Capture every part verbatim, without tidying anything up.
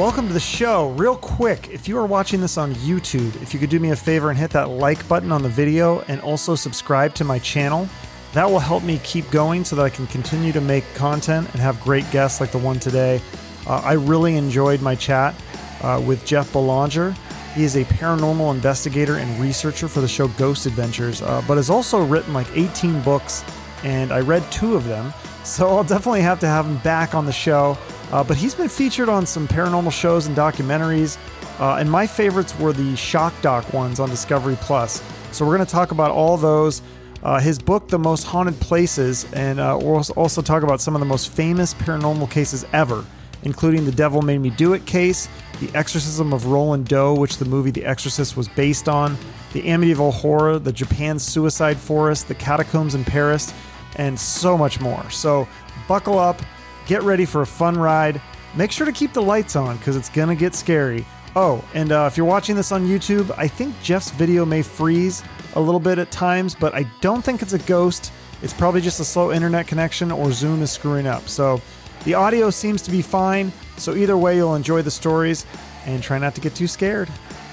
welcome to the show. Real quick, if you are watching this on YouTube, if you could do me a favor and hit that like button on the video and also subscribe to my channel, that will help me keep going so that I can continue to make content and have great guests like the one today. Uh, I really enjoyed my chat uh, with Jeff Belanger. He is a paranormal investigator and researcher for the show Ghost Adventures, uh, but has also written like eighteen books, and I read two of them, so I'll definitely have to have him back on the show. Uh, but he's been featured on some paranormal shows and documentaries, uh, and my favorites were the Shock Doc ones on Discovery Plus. So we're going to talk about all those. Uh, his book, The Most Haunted Places, and uh, we'll also talk about some of the most famous paranormal cases ever, including the Devil Made Me Do It case, the exorcism of Roland Doe, which the movie The Exorcist was based on, the Amityville Horror, the Japan Suicide Forest, the Catacombs in Paris, and so much more. So buckle up, get ready for a fun ride. Make sure to keep the lights on because it's going to get scary. Oh, and uh, if you're watching this on YouTube, I think Jeff's video may freeze a little bit at times, but I don't think it's a ghost. It's probably just a slow internet connection or Zoom is screwing up. So the audio seems to be fine. So either way, you'll enjoy the stories and try not to get too scared.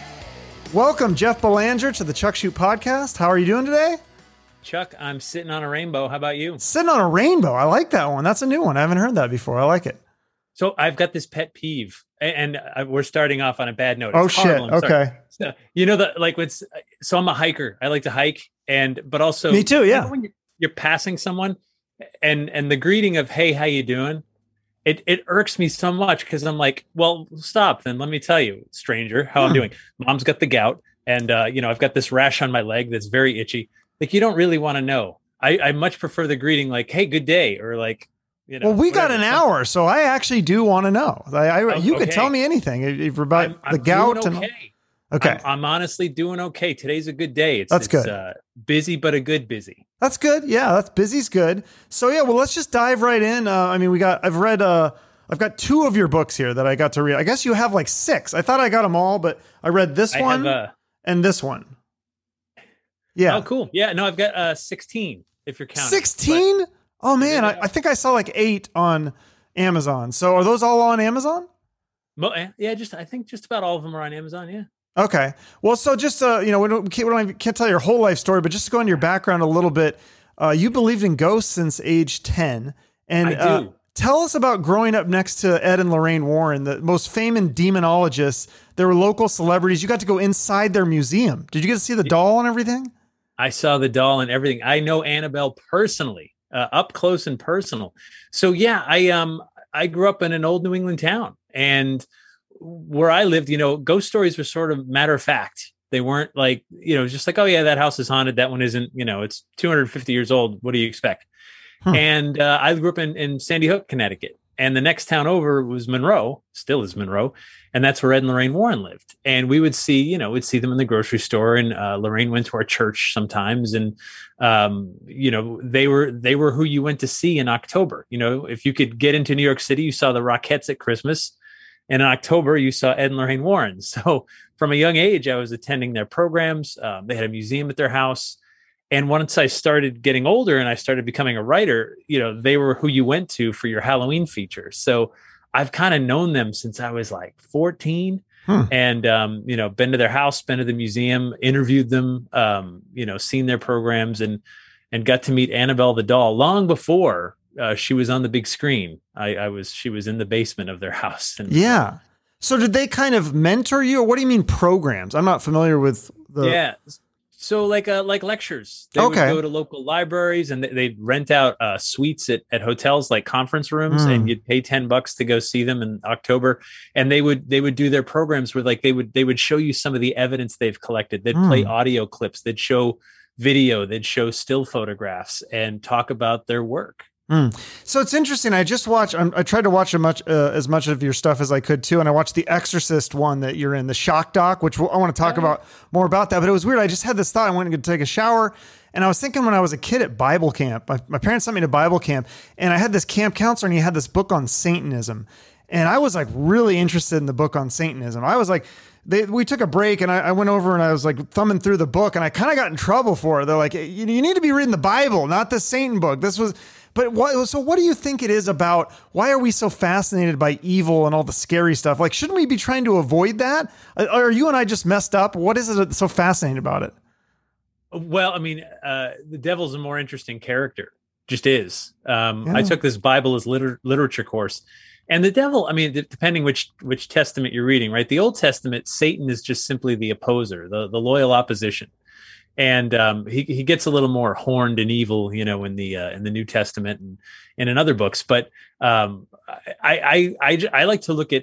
Welcome, Jeff Belanger, to the Chuck Shoot Podcast. How are you doing today? Chuck, I'm sitting on a rainbow. How about you? Sitting on a rainbow. I like that one. That's a new one. I haven't heard that before. I like it. So I've got this pet peeve, and uh, we're starting off on a bad note. Oh, it's shit. Okay. So, you know, that like what's, so I'm a hiker. I like to hike, and, but also. Me too, yeah. You know, when you're, you're passing someone and, and the greeting of, hey, how you doing? It, it irks me so much because I'm like, well, stop. Then let me tell you, stranger, how hmm. I'm doing. Mom's got the gout, and, uh, you know, I've got this rash on my leg that's very itchy. Like, you don't really want to know. I, I much prefer the greeting like, hey, good day. Or like, you know, well, we whatever. got an hour, so I actually do want to know. I, I oh, You okay. could tell me anything if about I'm, I'm the gout. Doing okay. And, okay. I'm, I'm honestly doing okay. Today's a good day. It's, that's it's, good. Uh, busy, but a good busy. That's good. Yeah, that's busy's good. So yeah, well, let's just dive right in. Uh, I mean, we got, I've read, uh, I've got two of your books here that I got to read. I guess you have like six. I thought I got them all, but I read this I one have, uh, and this one. Yeah. Oh, cool. Yeah. No, I've got uh, sixteen if you're counting. sixteen? Oh, man. I, I think I saw like eight on Amazon. So are those all on Amazon? Yeah, just I think just about all of them are on Amazon. Yeah. Okay. Well, so just, uh, you know, we, don't, we, can't, we don't, can't tell your whole life story, but just to go into your background a little bit. Uh, you believed in ghosts since age ten. And I do. Uh, tell us about growing up next to Ed and Lorraine Warren, the most famous demonologists. They were local celebrities. You got to go inside their museum. Did you get to see the doll and everything? I saw the doll and everything. I know Annabelle personally, uh, up close and personal. So yeah, I um I grew up in an old New England town, and where I lived, you know, ghost stories were sort of matter of fact. They weren't like, you know, just like, oh yeah, that house is haunted. That one isn't. You know, it's two hundred fifty years old. What do you expect? Hmm. And uh, I grew up in, in Sandy Hook, Connecticut. And the next town over was Monroe, still is Monroe. And that's where Ed and Lorraine Warren lived. And we would see, you know, we'd see them in the grocery store. And uh, Lorraine went to our church sometimes. And, um, you know, they were they were who you went to see in October. You know, if you could get into New York City, you saw the Rockettes at Christmas. And in October, you saw Ed and Lorraine Warren. So from a young age, I was attending their programs. Um, they had a museum at their house. And once I started getting older and I started becoming a writer, you know, they were who you went to for your Halloween features. So I've kind of known them since I was like fourteen hmm. and, um, you know, been to their house, been to the museum, interviewed them, um, you know, seen their programs and, and got to meet Annabelle the doll long before uh, she was on the big screen. I, I was, she was in the basement of their house. And yeah. So did they kind of mentor you, or what do you mean programs? I'm not familiar with the. Yeah. So like uh, like lectures, they okay. would go to local libraries and they, they'd rent out uh, suites at, at hotels like conference rooms, mm. and you'd pay ten bucks to go see them in October. And they would they would do their programs where like they would they would show you some of the evidence they've collected. They'd mm. play audio clips, they'd show video, they'd show still photographs and talk about their work. Mm. So it's interesting. I just watched, I'm, I tried to watch as much, uh, as much of your stuff as I could too. And I watched the Exorcist one that you're in, the Shock Doc, which we'll, I want to talk yeah. about more about that. But it was weird. I just had this thought. I went to take a shower and I was thinking when I was a kid at Bible camp, my, my parents sent me to Bible camp and I had this camp counselor and he had this book on Satanism. And I was like really interested in the book on Satanism. I was like, They, we took a break and I, I went over and I was like thumbing through the book and I kind of got in trouble for it. They're like, you, you need to be reading the Bible, not the Satan book. This was, But what, so what do you think it is about? Why are we so fascinated by evil and all the scary stuff? Like, shouldn't we be trying to avoid that? Are you and I just messed up? What is it that's so fascinating about it? Well, I mean, uh, the devil's a more interesting character, just is. Um, Yeah. I took this Bible as liter- literature course, and the devil, I mean, d- depending which which testament you're reading, right? The Old Testament, Satan is just simply the opposer, the the loyal opposition, and um, he he gets a little more horned and evil, you know, in the uh, in the New Testament and, and in other books. But um, I, I I I like to look at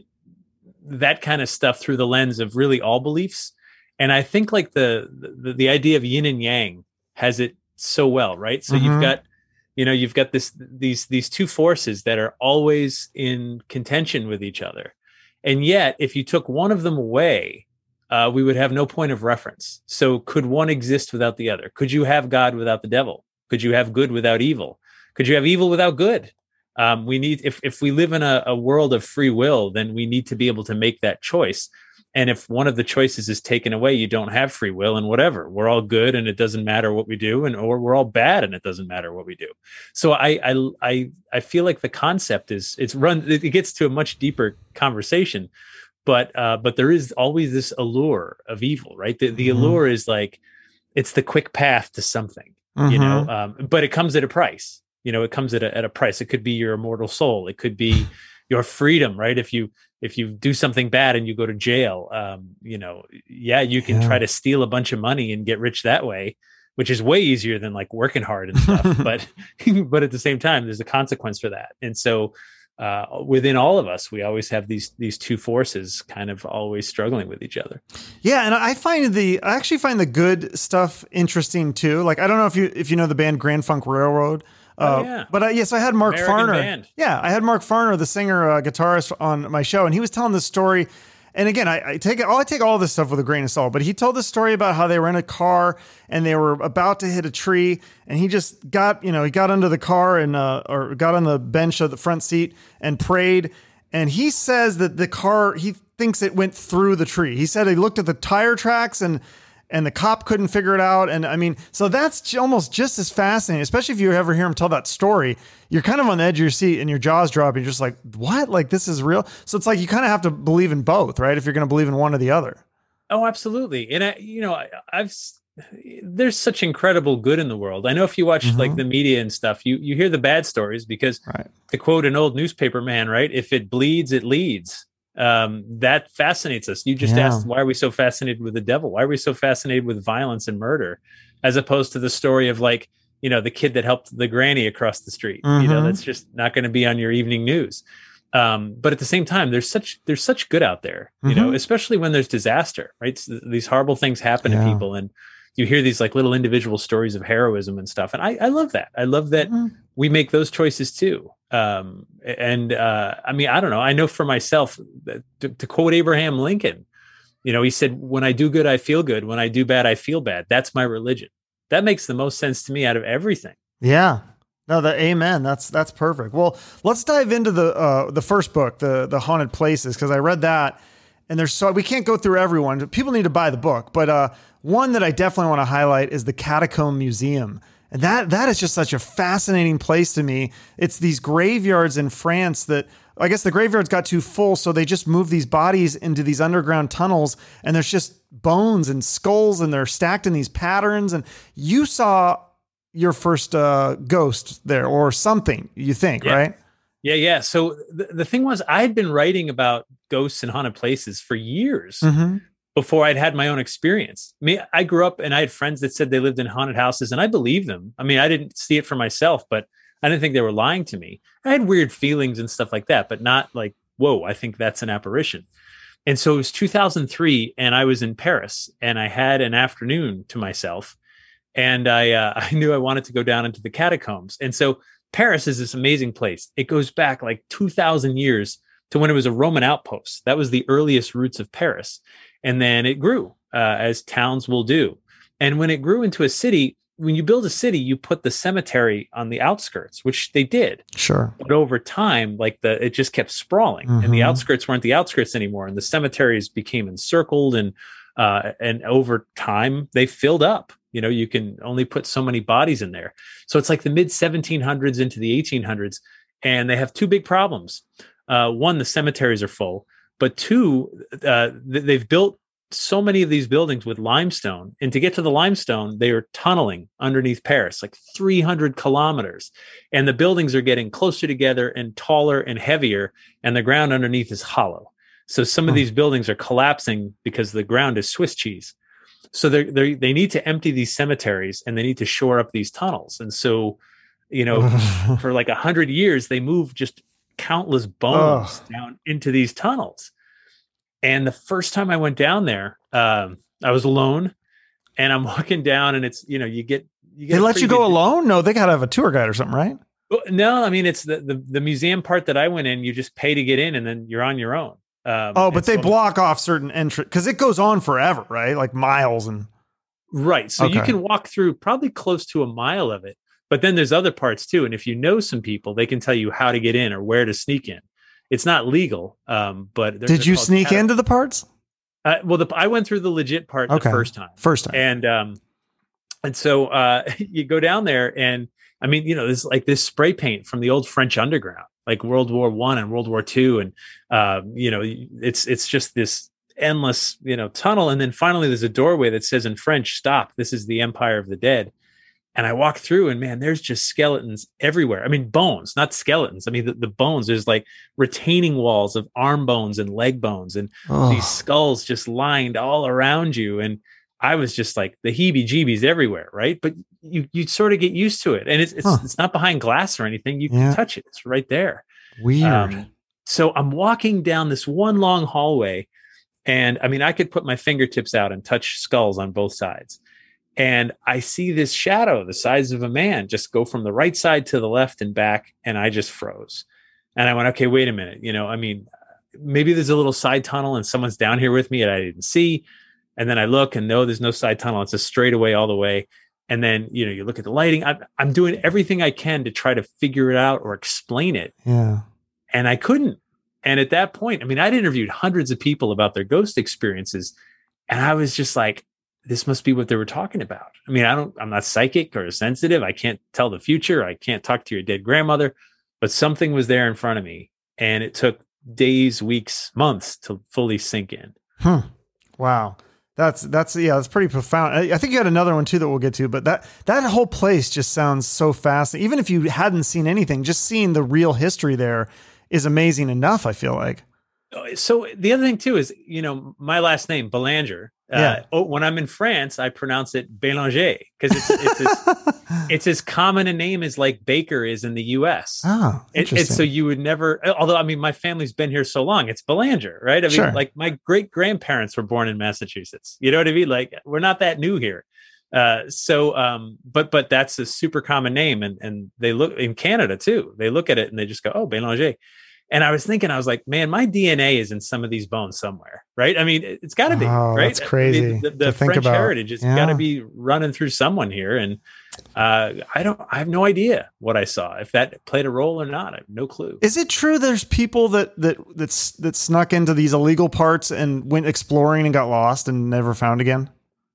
that kind of stuff through the lens of really all beliefs. And I think like the, the the idea of yin and yang has it so well, right? So Mhm. you've got, you know, you've got this these these two forces that are always in contention with each other, and yet if you took one of them away, uh, we would have no point of reference. So could one exist without the other? Could you have God without the devil? Could you have good without evil? Could you have evil without good? Um, we need if if we live in a, a world of free will, then we need to be able to make that choice. And if one of the choices is taken away, you don't have free will, and whatever. We're all good and it doesn't matter what we do, and or we're all bad and it doesn't matter what we do. So I I I, I feel like the concept is it's run it gets to a much deeper conversation, but uh, but there is always this allure of evil, right? The the Mhm. allure is like it's the quick path to something, you know, um, but it comes at a price. You know, it comes at a at a price. It could be your immortal soul. It could be your freedom, right? If you if you do something bad and you go to jail, um, you know, yeah, you can Yeah. try to steal a bunch of money and get rich that way, which is way easier than like working hard and stuff. but but at the same time, there's a consequence for that. And so uh, within all of us, we always have these these two forces kind of always struggling with each other. Yeah, and I find the I actually find the good stuff interesting too. Like I don't know if you if you know the band Grand Funk Railroad. Uh, Oh, yeah. But uh, yes, I had Mark American Farner. band. Yeah, I had Mark Farner, the singer uh, guitarist, on my show, and he was telling this story. And again, I, I take it. I take all this stuff with a grain of salt. But he told this story about how they were in a car and they were about to hit a tree, and he just got, you know, he got under the car and uh, or got on the bench of the front seat and prayed. And he says that the car, he thinks it went through the tree. He said he looked at the tire tracks and. And the cop couldn't figure it out. And I mean, so that's j- almost just as fascinating, especially if you ever hear him tell that story. You're kind of on the edge of your seat and your jaws drop. You're just like, what? Like, this is real? So it's like you kind of have to believe in both, right? If you're going to believe in one or the other. Oh, absolutely. And I, you know, I, I've s- there's such incredible good in the world. I know if you watch Mhm. like the media and stuff, you you hear the bad stories because, Right. to quote an old newspaper man, right? If it bleeds, it leads. Um, that fascinates us. You just Yeah. asked, why are we so fascinated with the devil? Why are we so fascinated with violence and murder, as opposed to the story of like, you know, the kid that helped the granny across the street? You know, Mhm. that's just not going to be on your evening news. Um, but at the same time, there's such there's such good out there, you know, Mhm. especially when there's disaster, right? So these horrible things happen Yeah. to people, and you hear these like little individual stories of heroism and stuff. And I, I love that. I love that Mhm. we make those choices too. Um, and uh, I mean, I don't know. I know for myself, that, to, to quote Abraham Lincoln, you know, he said, "When I do good, I feel good. When I do bad, I feel bad. That's my religion." That makes the most sense to me out of everything. Yeah. No, the amen. That's that's perfect. Well, let's dive into the uh, the first book, the the Haunted Places, because I read that, and there's so we can't go through everyone. People need to buy the book, but uh, one that I definitely want to highlight is the Catacomb Museum, and that that is just such a fascinating place to me. It's these graveyards in France that I guess the graveyards got too full, so they just moved these bodies into these underground tunnels, and there's just bones and skulls, and they're stacked in these patterns. And you saw your first uh, ghost there or something, you think, Yeah. right? Yeah, yeah. So the, the thing was, I had been writing about ghosts and haunted places for years Mm-hmm. before I'd had my own experience. I mean, I grew up and I had friends that said they lived in haunted houses, and I believed them. I mean, I didn't see it for myself, but I didn't think they were lying to me. I had weird feelings and stuff like that, but not like, whoa, I think that's an apparition. And so it was two thousand three, and I was in Paris, and I had an afternoon to myself. And I uh, I knew I wanted to go down into the catacombs. And so Paris is this amazing place. It goes back like two thousand years to when it was a Roman outpost. That was the earliest roots of Paris. And then it grew, uh, as towns will do. And when it grew into a city, when you build a city, you put the cemetery on the outskirts, which they did. Sure. But over time, like the it just kept sprawling, and the Mhm. outskirts weren't the outskirts anymore, and the cemeteries became encircled, and uh, and over time they filled up. You know, you can only put so many bodies in there. So it's like the mid seventeen hundreds into the eighteen hundreds, and they have two big problems. Uh, one, the cemeteries are full, but two, uh, they've built so many of these buildings with limestone, and to get to the limestone, they are tunneling underneath Paris, like three hundred kilometers, and the buildings are getting closer together and taller and heavier, and the ground underneath is hollow. So some of these buildings are collapsing because the ground is Swiss cheese. So they they they need to empty these cemeteries, and they need to shore up these tunnels. And so, you know, for like a hundred years, they move just countless bones oh. down into these tunnels. And the first time I went down there, um, I was alone, and I'm walking down, and it's, you know, you get, you get they let you go alone? No, they got to have a tour guide or something, right? Well, no, I mean, it's the, the, the museum part that I went in, you just pay to get in, and then you're on your own. Um, oh, but they so, block off certain entrance because it goes on forever, right? Like miles and. Right. So okay. you can walk through probably close to a mile of it, but then there's other parts too. And if you know some people, they can tell you how to get in or where to sneak in. It's not legal, um, but they're, did they're you sneak cat- into the parts? Uh, well, the, I went through the legit part okay. the first time. First time, and um, and so uh, you go down there, and I mean, you know, there's like this spray paint from the old French underground, like World War One and World War Two, and uh, you know, it's it's just this endless, you know, tunnel, and then finally there's a doorway that says in French, "Stop! This is the Empire of the Dead." And I walk through, and man, there's just skeletons everywhere. I mean, bones, not skeletons. I mean, the, the bones, there's like retaining walls of arm bones and leg bones, and oh. these skulls just lined all around you. And I was just like the heebie-jeebies everywhere, right? But you you sort of get used to it. And it's it's, huh. it's not behind glass or anything. You yeah. can touch it. It's right there. Weird. Um, so I'm walking down this one long hallway, and I mean, I could put my fingertips out and touch skulls on both sides. And I see this shadow the size of a man just go from the right side to the left and back. And I just froze. And I went, okay, wait a minute. You know, I mean, maybe there's a little side tunnel and someone's down here with me and I didn't see. And then I look and no, there's no side tunnel. It's a straightaway all the way. And then, you know, you look at the lighting. I'm, I'm doing everything I can to try to figure it out or explain it. Yeah. And I couldn't. And at that point, I mean, I'd interviewed hundreds of people about their ghost experiences. And I was just like, this must be what they were talking about. I mean, I don't, I'm not psychic or sensitive. I can't tell the future. I can't talk to your dead grandmother, but something was there in front of me, and it took days, weeks, months to fully sink in. Hmm. Wow. That's, that's, yeah, that's pretty profound. I, I think you had another one too that we'll get to, but that, that whole place just sounds so fascinating. Even if you hadn't seen anything, just seeing the real history there is amazing enough, I feel like. So the other thing too is, you know, my last name, Belanger. Uh, yeah. oh, when I'm in France, I pronounce it Bélanger because it's it's as, it's as common a name as like Baker is in the U S. Oh, it, interesting. It's so you would never. Although I mean, my family's been here so long, it's Belanger, right? I mean, sure. like my great grandparents were born in Massachusetts. You know what I mean? Like we're not that new here. Uh, so, um, but but that's a super common name, and and they look in Canada too. They look at it and they just go, "Oh, Bélanger." And I was thinking, I was like, man, my D N A is in some of these bones somewhere, right? I mean, it's got to be, oh, right? That's crazy. I mean, the the French about. heritage has yeah. got to be running through someone here. And uh, I don't, I have no idea what I saw, if that played a role or not. I have no clue. Is it true there's people that that that's that snuck into these illegal parts and went exploring and got lost and never found again?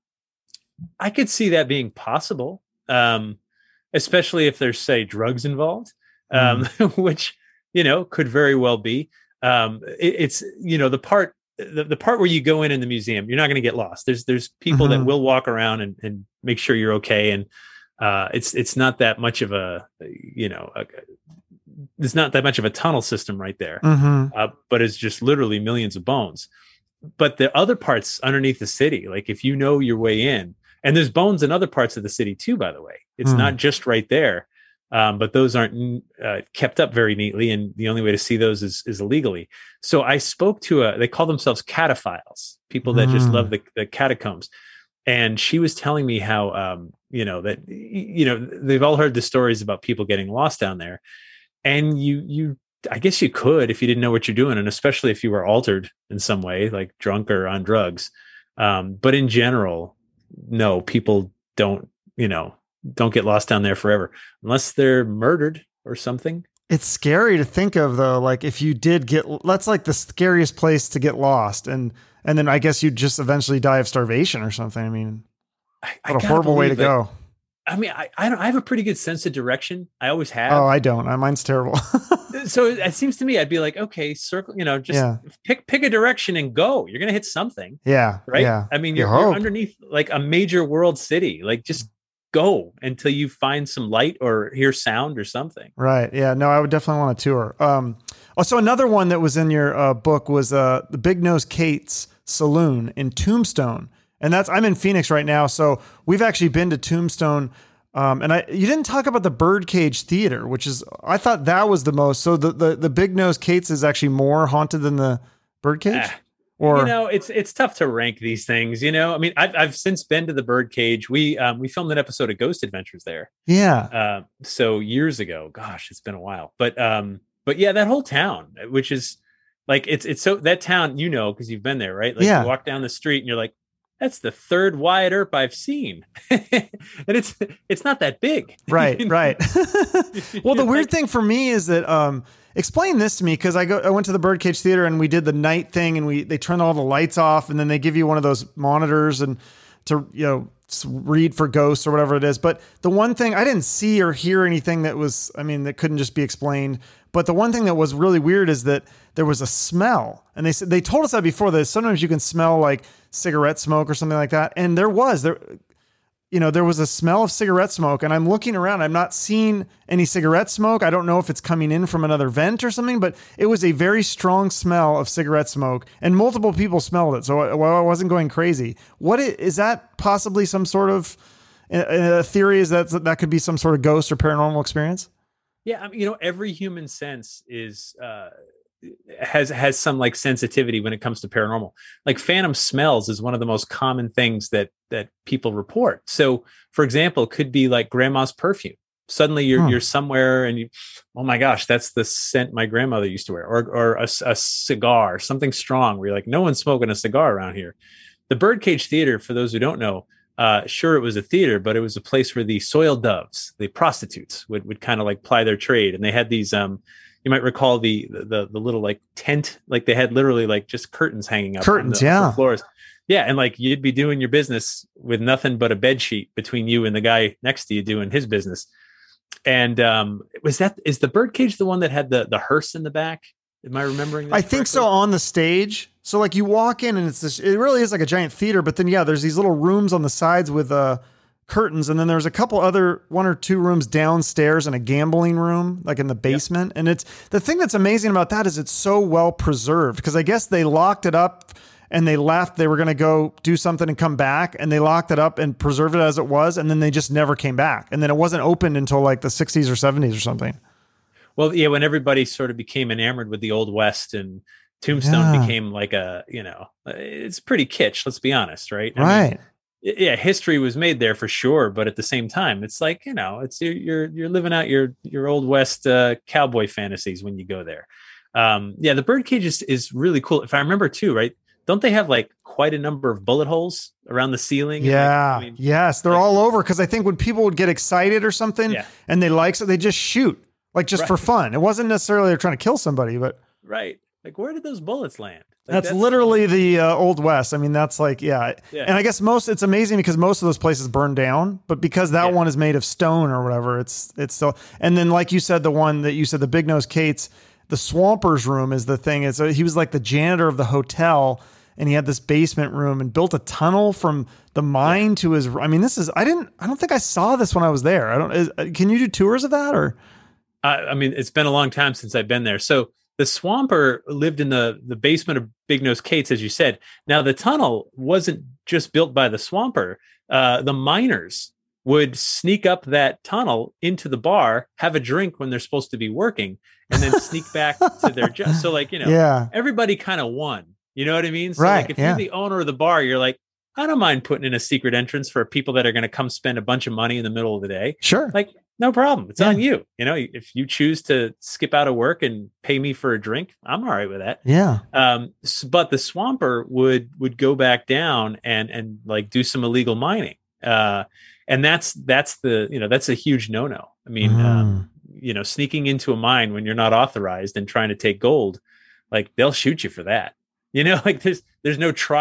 I could see that being possible, um, especially if there's, say, drugs involved, um, mm. which. You know, could very well be. Um, it, it's, you know, the part, the, the part where you go in in the museum, you're not going to get lost. There's, there's people mm-hmm. that will walk around and, and make sure you're okay. And uh, it's, it's not that much of a, you know, a, there's not that much of a tunnel system right there, mm-hmm. uh, but it's just literally millions of bones. But the other parts underneath the city, like if you know your way in, and there's bones in other parts of the city too, by the way, it's mm. not just right there. Um, but those aren't uh, kept up very neatly, and the only way to see those is, is illegally. So I spoke to a, they call themselves cataphiles, people that mm. just love the, the catacombs. And she was telling me how, um, you know, that, you know, they've all heard the stories about people getting lost down there. And you, you, I guess you could, if you didn't know what you're doing, and especially if you were altered in some way, like drunk or on drugs. Um, but in general, no, people don't, you know, don't get lost down there forever unless they're murdered or something. It's scary to think of though. Like if you did get, that's like the scariest place to get lost. And, and then I guess you'd just eventually die of starvation or something. I mean, I, I What a gotta horrible way to believe it. go. I mean, I, I don't. I have a pretty good sense of direction. I always have. Oh, I don't. Uh, Mine's terrible. So it seems to me, I'd be like, okay, circle. You know, just Yeah. pick pick a direction and go. You're gonna hit something, Yeah. right? Yeah. I mean, You you're you're hope. underneath like a major world city. Like, just go until you find some light or hear sound or something. Right. Yeah. No, I would definitely want a tour. Um, also, another one that was in your uh, book was uh, the Big Nose Kate's Saloon in Tombstone, and that's I'm in Phoenix right now, so we've actually been to Tombstone. Um, and I you didn't talk about the Birdcage Theater, which is I thought that was the most. So the the, the Big Nose Kate's is actually more haunted than the Birdcage. Ah, Or you know, it's it's tough to rank these things. You know, I mean, I've I've since been to the Birdcage. We um we filmed an episode of Ghost Adventures there. yeah, Uh, so years ago. Gosh, it's been a while. But um, but yeah, that whole town, which is like it's it's so that town, you know, because you've been there, right? Like Yeah. you walk down the street and you're like, that's the third Wyatt Earp I've seen, and it's it's not that big. right, You know? right. Well, the You're weird like, thing for me is that um, explain this to me because I go I went to the Birdcage Theater and we did the night thing and we they turned all the lights off and then they give you one of those monitors and to you know s- read for ghosts or whatever it is. But the one thing I didn't see or hear anything that was I mean that couldn't just be explained. But the one thing that was really weird is that there was a smell, and they said they told us that before that sometimes you can smell like cigarette smoke or something like that, and there was there. You know, there was a smell of cigarette smoke, and I'm looking around. I'm not seeing any cigarette smoke. I don't know if it's coming in from another vent or something, but it was a very strong smell of cigarette smoke, and multiple people smelled it. So I, well, I wasn't going crazy. What is, is that possibly some sort of a, a theory? Is that that could be some sort of ghost or paranormal experience? yeah, I mean, you know, every human sense is uh, has has some like sensitivity when it comes to paranormal. Like phantom smells is one of the most common things that that people report. So, for example, it could be like grandma's perfume. Suddenly, you're Hmm. you're somewhere and you, oh my gosh, that's the scent my grandmother used to wear, or or a, a cigar, something strong. Where you're like, no one's smoking a cigar around here. The Birdcage Theater, for those who don't know, uh, sure, it was a theater, but it was a place where the soil doves, the prostitutes, would would kind of like ply their trade, and they had these. Um, you might recall the, the the little like tent, like they had literally like just curtains hanging up, Curtains, on the, on yeah. the floors, yeah, and like you'd be doing your business with nothing but a bed sheet between you and the guy next to you doing his business. And um, was that is the Birdcage the one that had the the hearse in the back? Am I remembering that I think so correctly? on the stage. So like you walk in and it's this, it really is like a giant theater, but then yeah, there's these little rooms on the sides with uh curtains. And then there's a couple other one or two rooms downstairs and a gambling room, like in the basement. And it's the thing that's amazing about that is it's so well preserved because I guess they locked it up and they left, they were going to go do something and come back and they locked it up and preserved it as it was. And then they just never came back. And then it wasn't opened until like the sixties or seventies or something. Well, yeah, when everybody sort of became enamored with the Old West and Tombstone Yeah. became like a, you know, it's pretty kitsch, let's be honest, right? I mean, Right. yeah, history was made there for sure, but at the same time, it's like, you know, it's you're you're, you're living out your your Old West uh, cowboy fantasies when you go there. Um, yeah, the Birdcage is is really cool. If I remember too, right? Don't they have like quite a number of bullet holes around the ceiling? And, like, Yeah. I mean, yes. They're like- all over. Cause I think when people would get excited or something Yeah. and they like, so they just shoot like just for Right. fun. It wasn't necessarily they're trying to kill somebody, but right. Like, where did those bullets land? Like, that's, literally the uh, Old West. I mean, that's like, yeah. Yeah. And I guess most, it's amazing because most of those places burned down, but because that Yeah. one is made of stone or whatever, it's, it's still, and then like you said, the one that you said, the Big Nose Kate's, the Swampers room is the thing. It's, he was like the janitor of the hotel and he had this basement room and built a tunnel from the mine to his, I mean, this is, I didn't, I don't think I saw this when I was there. I don't, is, can you do tours of that or? I, I mean, it's been a long time since I've been there. So the Swamper lived in the, the basement of Big Nose Kate's, as you said. Now, the tunnel wasn't just built by the Swamper. Uh, the miners would sneak up that tunnel into the bar, have a drink when they're supposed to be working, and then sneak back to their job. So, like, you know, Yeah. everybody kind of won. You know what I mean? So, Right, like, if yeah. you're the owner of the bar, you're like, I don't mind putting in a secret entrance for people that are going to come spend a bunch of money in the middle of the day. Sure. Like, no problem. It's Yeah. on you. You know, if you choose to skip out of work and pay me for a drink, I'm all right with that. Yeah. Um, s- but the Swamper would would go back down and and like do some illegal mining. Uh, and that's that's the you know that's a huge no no. I mean, um, you know, sneaking into a mine when you're not authorized and trying to take gold, like they'll shoot you for that. You know, like there's there's no trial.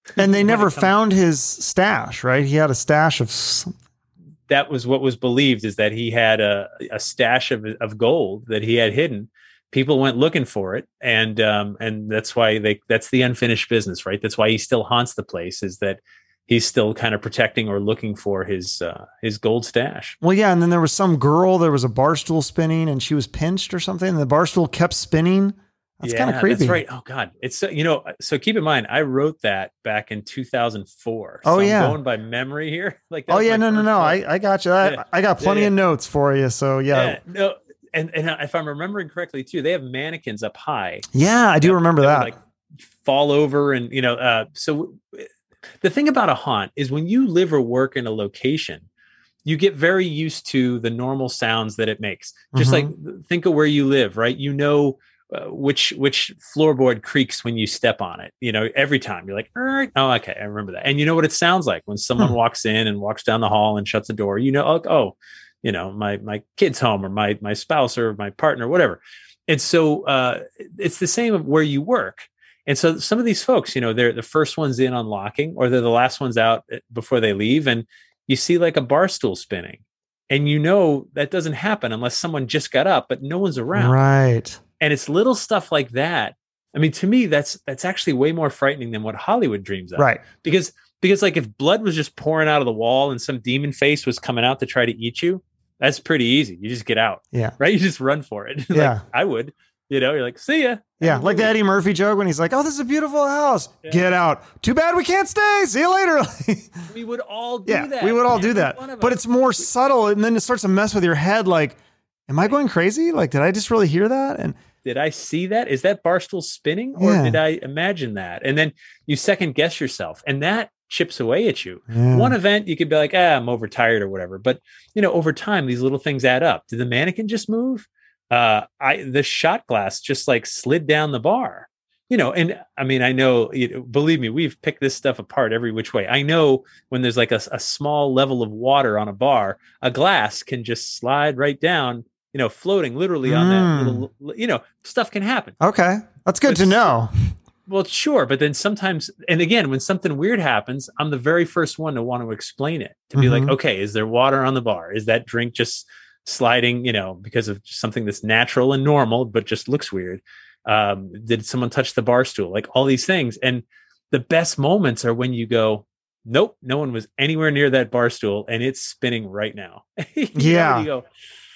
And they When never it comes- found his stash, right? He had a stash of some- that was what was believed, is that he had a, a stash of, of gold that he had hidden. People went looking for it. And, um, and that's why they, that's the unfinished business, right? That's why he still haunts the place, is that he's still kind of protecting or looking for his, uh, his gold stash. Well, yeah. And then there was some girl, there was a bar stool spinning and she was pinched or something. And the bar stool kept spinning. That's Yeah, kind of creepy. That's right. Oh God. It's so, you know, so keep in mind, I wrote that back in two thousand four. Oh, so yeah. I'm going by memory here. Like, Oh that's yeah, my no, no, first no. book. I, I got you. I, Yeah. I got plenty Yeah, yeah. of notes for you. So yeah. Yeah, no. And, and if I'm remembering correctly too, they have mannequins up high. Yeah, I do that- remember that that. would, like fall over. And, you know, uh, so the thing about a haunt is when you live or work in a location, you get very used to the normal sounds that it makes. Just Mhm. like think of where you live, right? You know, uh, which which floorboard creaks when you step on it. You know, every time you're like, "Er," oh, okay, I remember that. And you know what it sounds like when someone Hmm. walks in and walks down the hall and shuts the door. You know, oh, oh, you know, my my kid's home, or my my spouse or my partner, whatever. And so uh, it's the same of where you work. And so some of these folks, you know, they're the first ones in on locking, or they're the last ones out before they leave. And you see like a bar stool spinning, and you know that doesn't happen unless someone just got up, but no one's around. Right. And it's little stuff like that. I mean, to me, that's that's actually way more frightening than what Hollywood dreams of. Right. Because because like if blood was just pouring out of the wall and some demon face was coming out to try to eat you, that's pretty easy. You just get out, Yeah. right? You just run for it. Like, Yeah. I would. You know, you're like, see ya. Yeah. Like the Eddie Murphy joke when he's like, "Oh, this is a beautiful house. Yeah. Get out. Too bad we can't stay. See you later." We would all do yeah, that. we would all man. do Make that. fun of But us. it's more subtle, and then it starts to mess with your head. Like, am I going crazy? Like, did I just really hear that? And Did I see that? Is that barstool spinning, or Yeah. did I imagine that? And then you second guess yourself, and that chips away at you. yeah. One event, you could be like, ah, I'm overtired or whatever. But you know, over time, these little things add up. Did the mannequin just move? Uh, I the shot glass just like slid down the bar. You know, and I mean, I know, you know, believe me, we've picked this stuff apart every which way. I know when there's like a, a small level of water on a bar, a glass can just slide right down, you know, floating literally on that Mm. little, you know, stuff can happen. Okay. That's good But to know. Well, sure. But then sometimes, and again, when something weird happens, I'm the very first one to want to explain it, to be Mhm. like, okay, is there water on the bar? Is that drink just sliding, you know, because of something that's natural and normal, but just looks weird? Um, did someone touch the bar stool? Like all these things. And the best moments are when you go, nope, no one was anywhere near that bar stool and it's spinning right now. You know, Yeah. and you go,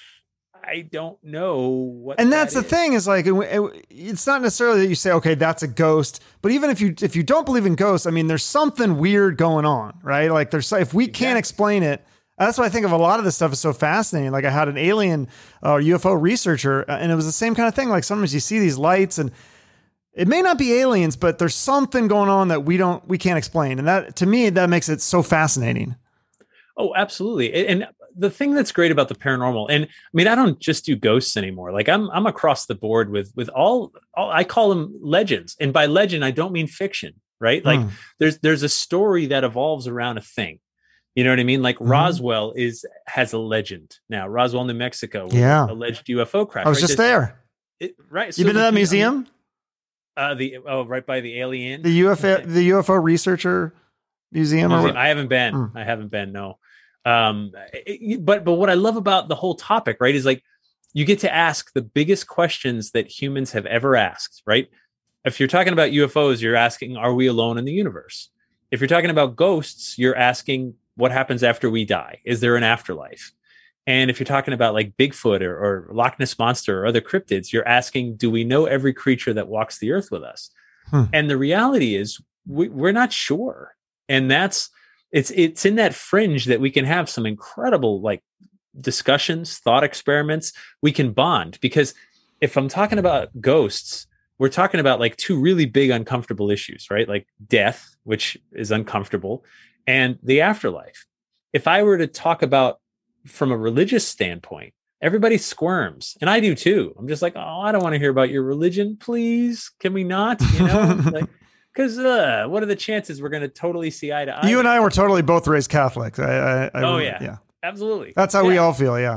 I don't know what. And that's that the is. thing is like, it- it- it's not necessarily that you say, okay, that's a ghost, but even if you, if you don't believe in ghosts, I mean, there's something weird going on, right? Like there's, if we can't Exactly. explain it, that's why I think of a lot of this stuff is so fascinating. Like I had an alien or uh, U F O researcher, uh, and it was the same kind of thing. Like sometimes you see these lights and it may not be aliens, but there's something going on that we don't, we can't explain. And that, to me, that makes it so fascinating. Oh, absolutely. And and the thing that's great about the paranormal, and I mean, I don't just do ghosts anymore. Like I'm I'm across the board with with all, all I call them legends. And by legend, I don't mean fiction, right? Like Mm. there's there's a story that evolves around a thing. You know what I mean? Like Mhm. Roswell is has a legend now. Roswell, New Mexico, with Yeah. alleged U F O crash. I was right? just There's- there. It, right. You been to the- that museum? Uh, the oh, right by the alien. The U F O, the U F O researcher museum? or Museum. what? I haven't been. Mm. I haven't been. No. Um, it- but but what I love about the whole topic, right, is like you get to ask the biggest questions that humans have ever asked, right? If you're talking about U F Os, you're asking, are we alone in the universe? If you're talking about ghosts, you're asking, what happens after we die? Is there an afterlife? And if you're talking about like Bigfoot or, or Loch Ness Monster or other cryptids, you're asking, do we know every creature that walks the earth with us? Hmm. And the reality is we, we're not sure. And that's, it's, it's in that fringe that we can have some incredible like discussions, thought experiments. We can bond, because if I'm talking about ghosts, we're talking about like two really big uncomfortable issues, right? Like death, which is uncomfortable, and the afterlife. If I were to talk about from a religious standpoint, everybody squirms, and I do too. I'm just like, oh, I don't want to hear about your religion, please. Can we not? You know, like, because uh, what are the chances we're going to totally see eye to eye? You and I were totally both raised Catholic. I, I, I Oh, would- yeah. yeah. Absolutely. That's how we Yeah. all feel. Yeah.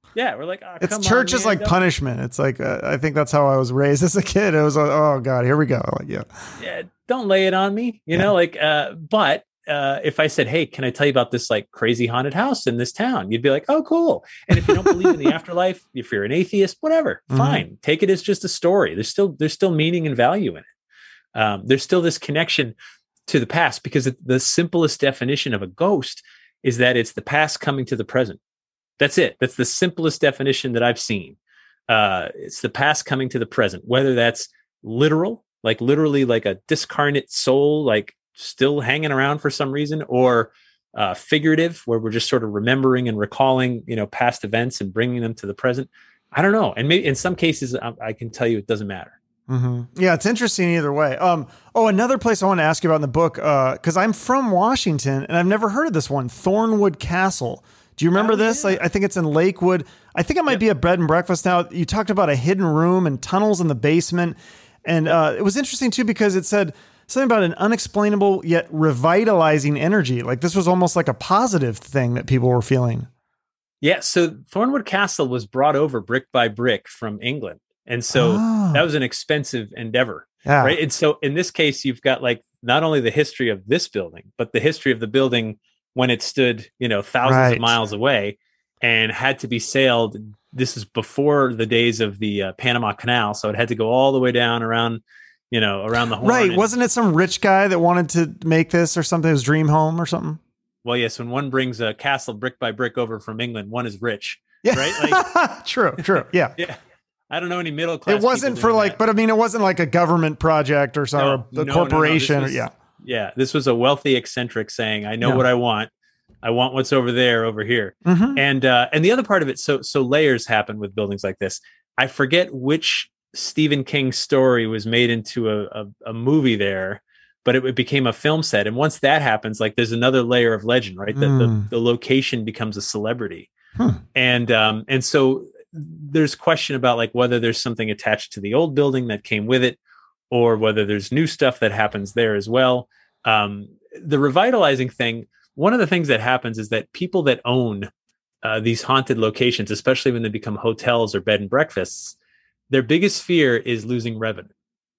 Yeah, we're like, oh, It's come church on, is man, like don't- punishment. It's like uh, I think that's how I was raised as a kid. It was like, oh god, here we go. Like, yeah, yeah, don't lay it on me, you Yeah. know, like, uh, but uh, if I said, hey, can I tell you about this like crazy haunted house in this town? You'd be like, oh, cool. And if you don't believe in the afterlife, if you're an atheist, whatever, Mhm. fine. Take it as just a story. There's still, there's still meaning and value in it. Um, there's still this connection to the past because it- the simplest definition of a ghost is that it's the past coming to the present. That's it. That's the simplest definition that I've seen. Uh, it's the past coming to the present, whether that's literal, like literally like a discarnate soul, like still hanging around for some reason, or uh, figurative, where we're just sort of remembering and recalling, you know, past events and bringing them to the present. I don't know. And maybe in some cases, I, I can tell you it doesn't matter. hmm Yeah, it's interesting either way. Um, oh, another place I want to ask you about in the book, because I'm from Washington and I've never heard of this one, Thornwood Castle. Do you remember Oh, this? yeah. I, I think it's in Lakewood. I think it might Yep. be a bed and breakfast now. You talked about a hidden room and tunnels in the basement. And uh, it was interesting too, because it said something about an unexplainable yet revitalizing energy. Like this was almost like a positive thing that people were feeling. Yeah. So Thornwood Castle was brought over brick by brick from England. And so Oh. that was an expensive endeavor. Yeah. Right. And so in this case, you've got like not only the history of this building, but the history of the building when it stood, you know, thousands Right. of miles away and had to be sailed. This is before the days of the uh, Panama Canal. So it had to go all the way down around, you know, around the Horn. Right. and- Wasn't it some rich guy that wanted to make this or something? His dream home or something? Well, yes. When one brings a castle brick by brick over from England, one is rich. Yeah. Right? true. True. Yeah. Yeah. I don't know any middle class. It wasn't for like, but I mean, it wasn't like a government project or some No, or no, a no, no, corporation. this was- yeah. Yeah. This was a wealthy eccentric saying, I know Yeah. what I want. I want what's over there, over here. Mhm. And uh, and the other part of it, so so layers happen with buildings like this. I forget which Stephen King story was made into a, a, a movie there, but it, it became a film set. And once that happens, like there's another layer of legend, right? That Mm. the, the location becomes a celebrity. Hmm. And um, and so there's question about like whether there's something attached to the old building that came with it, or whether there's new stuff that happens there as well. Um, the revitalizing thing. One of the things that happens is that people that own uh, these haunted locations, especially when they become hotels or bed and breakfasts, their biggest fear is losing revenue.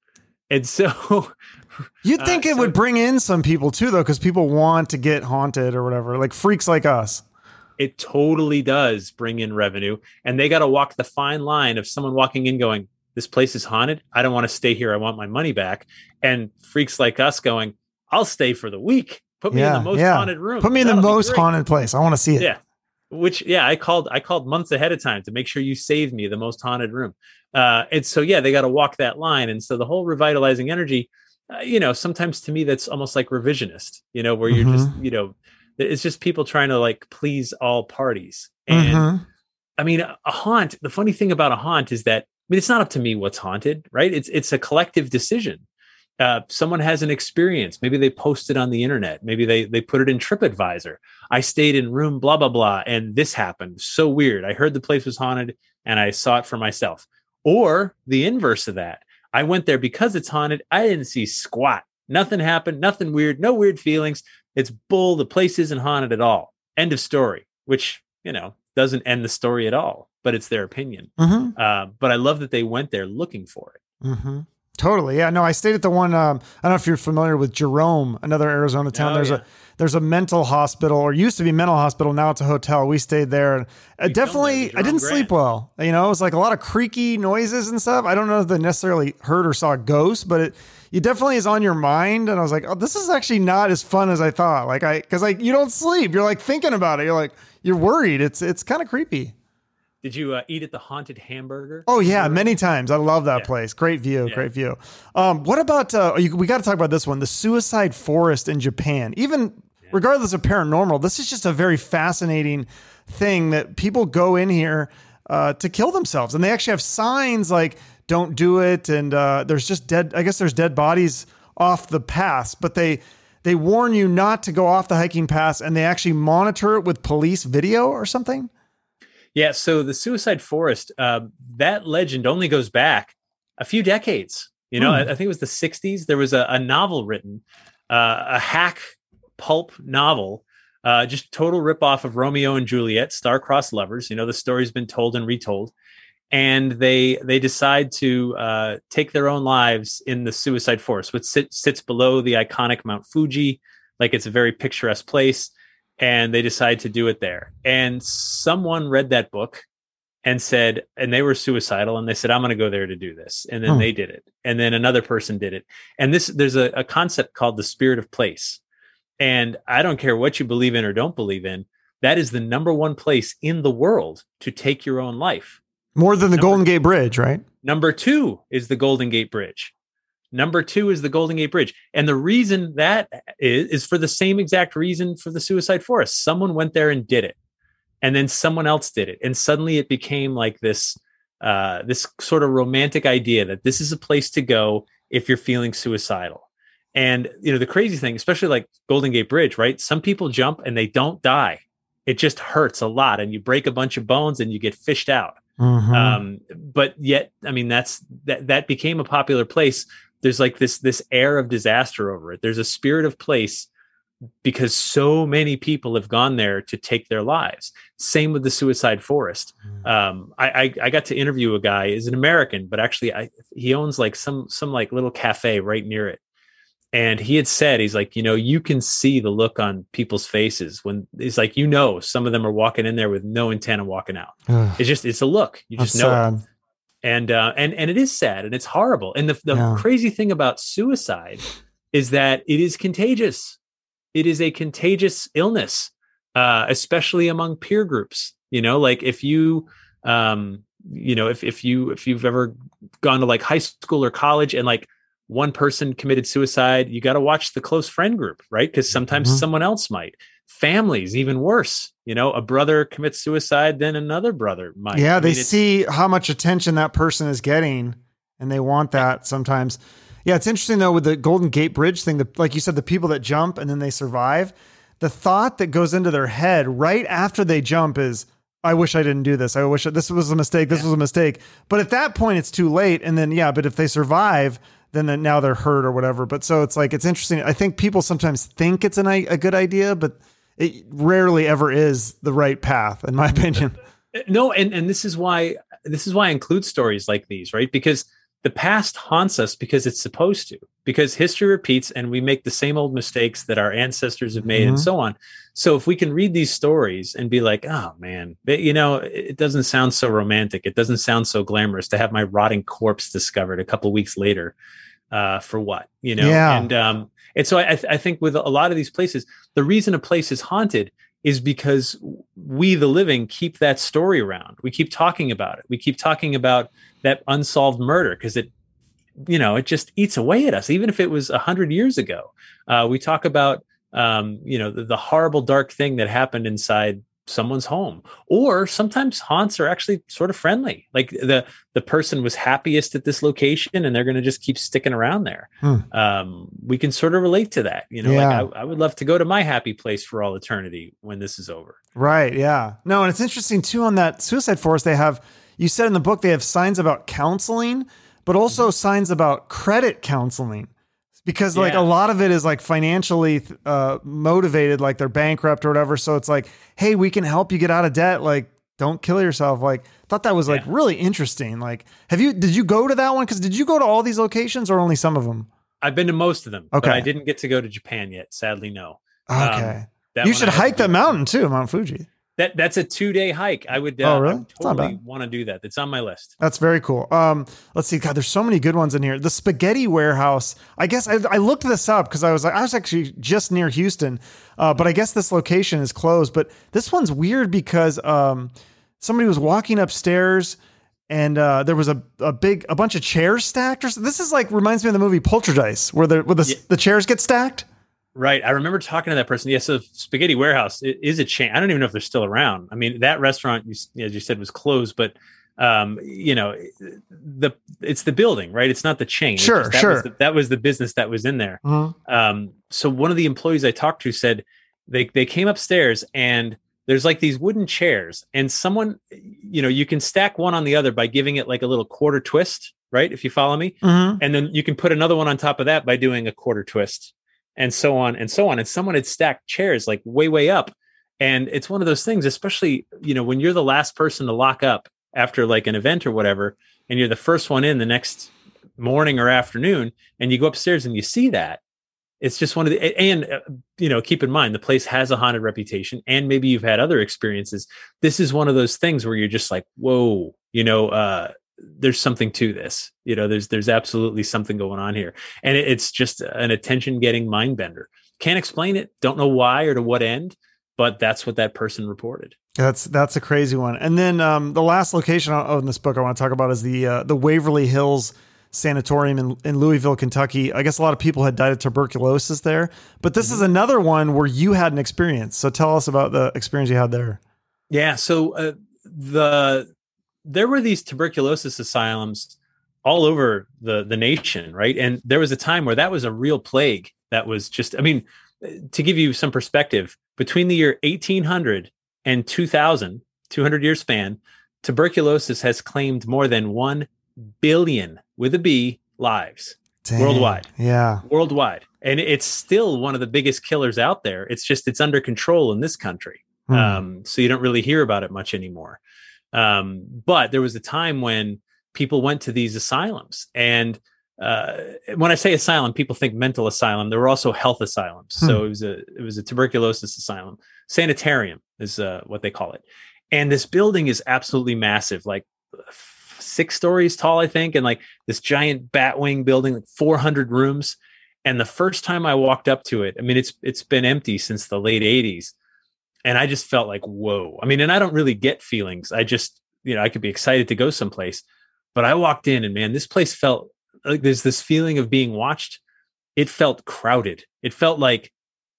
And so You'd think Uh, it so- would bring in some people too, though, because people want to get haunted or whatever, like freaks like us. it totally does bring in revenue. And they got to walk the fine line of someone walking in going, this place is haunted. I don't want to stay here. I want my money back. And freaks like us going, I'll stay for the week. Put me Yeah, in the most yeah. haunted room. Put me in the That'll be most great." haunted place. I want to see it. Yeah. Which, yeah, I called, I called months ahead of time to make sure you saved me the most haunted room. Uh, and so, yeah, they got to walk that line. And so the whole revitalizing energy, uh, you know, sometimes to me, that's almost like revisionist, you know, where you're Mhm. just, you know, it's just people trying to like please all parties. And Mhm. I mean, a a haunt, the funny thing about a haunt is that, I mean, it's not up to me what's haunted, right? It's, it's a collective decision. Uh, someone has an experience. Maybe they post it on the internet. Maybe they they put it in TripAdvisor. I stayed in room blah, blah, blah, and this happened. So weird. I heard the place was haunted and I saw it for myself. Or the inverse of that. I went there because it's haunted. I didn't see squat. Nothing happened. Nothing weird. No weird feelings. It's bull. The place isn't haunted at all. End of story, which, you know, doesn't end the story at all, but it's their opinion. Mhm. Uh, but I love that they went there looking for it. Mhm. Totally. Yeah. No, I stayed at the one. Um, I don't know if you're familiar with Jerome, another Arizona town. Oh, there's yeah. a there's a mental hospital, or used to be mental hospital. Now it's a hotel. We stayed there, and uh, You filmed there, definitely the I didn't Jerome sleep Grant. well. You know, it was like a lot of creaky noises and stuff. I don't know if they necessarily heard or saw a ghost, but it it definitely is on your mind. And I was like, oh, this is actually not as fun as I thought. Like I because like you don't sleep. You're like thinking about it. You're like you're worried. It's it's kind of creepy. Did you uh, eat at the haunted hamburger? Oh yeah, many times. I love that Yeah. place. Great view, Yeah. great view. Um, what about? Uh, you, we got to talk about this one, the Suicide Forest in Japan. Even regardless of paranormal, this is just a very fascinating thing that people go in here uh, to kill themselves, and they actually have signs like "Don't do it," and uh, there's just dead. I guess there's dead bodies off the paths, but they they warn you not to go off the hiking paths, and they actually monitor it with police video or something. Yeah. So the Suicide Forest, uh, that legend only goes back a few decades. You know, Hmm. I, I think it was the sixties. There was a, a novel written, uh, a hack pulp novel Uh, just total ripoff of Romeo and Juliet, star-crossed lovers. You know, the story's been told and retold. And they they decide to uh, take their own lives in the suicide forest, which sit, sits below the iconic Mount Fuji. Like, it's a very picturesque place. And they decide to do it there. And someone read that book and said, and they were suicidal, and they said, I'm going to go there to do this. And then hmm. they did it. And then another person did it. And this, there's a, a concept called the spirit of place. And I don't care what you believe in or don't believe in, that is the number one place in the world to take your own life. More than the number, Golden Gate Bridge, right? Number two is the Golden Gate Bridge. Number two is the Golden Gate Bridge. And the reason that is, is for the same exact reason for the suicide forest. Someone went there and did it. And then someone else did it. And suddenly it became like this, uh, this sort of romantic idea that this is a place to go if you're feeling suicidal. And, you know, the crazy thing, especially like Golden Gate Bridge, right? Some people jump and they don't die. It just hurts a lot. And you break a bunch of bones and you get fished out. Mm-hmm. Um, but yet, I mean, that's, that, that became a popular place. There's like this, this air of disaster over it. There's a spirit of place because so many people have gone there to take their lives. Same with the suicide forest. Mm-hmm. Um, I, I, I got to interview a guy, is an American, but actually I, he owns like some, some like little cafe right near it. And he had said, he's like, you know, you can see the look on people's faces when he's like, you know, some of them are walking in there with no intent of walking out. It's just, it's a look. You just know it. And, uh, and, and it is sad and it's horrible. And the, the yeah. crazy thing about suicide is that it is contagious. It is a contagious illness, uh, especially among peer groups. You know, like if you, um, you know, if, if you, if you've ever gone to like high school or college and like, one person committed suicide, you got to watch the close friend group, right? Because sometimes mm-hmm. someone else might. Families, even worse. You know, a brother commits suicide, then another brother might. Yeah, I they mean, see how much attention that person is getting, and they want that sometimes. Yeah, it's interesting, though, with the Golden Gate Bridge thing, the, like you said, the people that jump and then they survive, the thought that goes into their head right after they jump is, I wish I didn't do this. I wish this was a mistake. This yeah. was a mistake. But at that point, it's too late. And then, yeah, but if they survive, then now they're hurt or whatever. But so it's like, it's interesting. I think people sometimes think it's an, a good idea, but it rarely ever is the right path, in my opinion. No. And, and this is why, this is why I include stories like these, right? Because the past haunts us because it's supposed to, because history repeats and we make the same old mistakes that our ancestors have made mm-hmm. and so on. So if we can read these stories and be like, oh man, you know, it doesn't sound so romantic. It doesn't sound so glamorous to have my rotting corpse discovered a couple of weeks later. Uh, for what, you know? Yeah. And, um, and so I, I think with a lot of these places, the reason a place is haunted is because we, the living, keep that story around. We keep talking about it. We keep talking about that unsolved murder because it, you know, it just eats away at us. Even if it was a hundred years ago, uh, we talk about, um, you know, the, the horrible, dark thing that happened inside someone's home. Or sometimes haunts are actually sort of friendly. Like the the person was happiest at this location and they're going to just keep sticking around there. Hmm. Um, we can sort of relate to that. You know, yeah. like I, I would love to go to my happy place for all eternity when this is over. Right. Yeah. No, and it's interesting too on that suicide forest. They have, you said in the book, they have signs about counseling, but also mm-hmm. signs about credit counseling. Because like yeah. a lot of it is like financially uh, motivated, like they're bankrupt or whatever. So it's like, hey, we can help you get out of debt. Like, don't kill yourself. Like, thought that was like yeah. really interesting. Like, have you, did you go to that one? Because did you go to all these locations or only some of them? I've been to most of them. Okay. But I didn't get to go to Japan yet. Sadly, no. Okay. Um, you should hike that mountain too, Mount Fuji. That that's a two day hike. I would, uh, oh, really? I would totally want to do that. It's on my list. That's very cool. Um, let's see. God, there's so many good ones in here. The Spaghetti Warehouse. I guess I, I looked this up because I was like, I was actually just near Houston, uh, but I guess this location is closed. But this one's weird because um, somebody was walking upstairs and uh, there was a, a big a bunch of chairs stacked. Or so. This is like reminds me of the movie Poltergeist, where the where the, yeah. the chairs get stacked. Right. I remember talking to that person. Yes. Yeah, so Spaghetti Warehouse is a chain. I don't even know if they're still around. I mean, that restaurant, you, as you said, was closed, but um, you know, the, it's the building, right? It's not the chain. Sure. Just, that sure. Was the, that was the business that was in there. Mm-hmm. Um, so one of the employees I talked to said they, they came upstairs and there's like these wooden chairs and someone, you know, you can stack one on the other by giving it like a little quarter twist, right? If you follow me. Mm-hmm. And then you can put another one on top of that by doing a quarter twist. and so on and so on. And someone had stacked chairs like way, way up. And it's one of those things, especially, you know, when you're the last person to lock up after like an event or whatever, and you're the first one in the next morning or afternoon, and you go upstairs and you see that. It's just one of the, and, uh, you know, keep in mind, the place has a haunted reputation, and maybe you've had other experiences. This is one of those things where you're just like, whoa, you know, uh, there's something to this, you know, there's, there's absolutely something going on here. And it, it's just an attention getting mind bender. Can't explain it. Don't know why or to what end, but that's what that person reported. That's, that's a crazy one. And then, um, the last location in this book I want to talk about is the, uh, the Waverly Hills Sanatorium in, in Louisville, Kentucky. I guess a lot of people had died of tuberculosis there, but this mm-hmm. is another one where you had an experience. So tell us about the experience you had there. Yeah. So uh, the there were these tuberculosis asylums all over the the nation, right? And there was a time where that was a real plague. That was just, I mean, to give you some perspective, between the year eighteen hundred and two thousand, two hundred year span, tuberculosis has claimed more than one billion with a B lives. Dang. Worldwide. Yeah. Worldwide. And it's still one of the biggest killers out there. It's just, it's under control in this country. Hmm. Um, so you don't really hear about it much anymore. Um, but there was a time when people went to these asylums, and uh, when I say asylum, people think mental asylum. There were also health asylums. Hmm. So it was a, it was a tuberculosis asylum. Sanitarium is uh, what they call it. And this building is absolutely massive, like six stories tall, I think. And like this giant batwing building, like four hundred rooms. And the first time I walked up to it, I mean, it's, it's been empty since the late eighties. And I just felt like, whoa. I mean, and I don't really get feelings. I just, you know, I could be excited to go someplace, but I walked in and man, this place felt like there's this feeling of being watched. It felt crowded. It felt like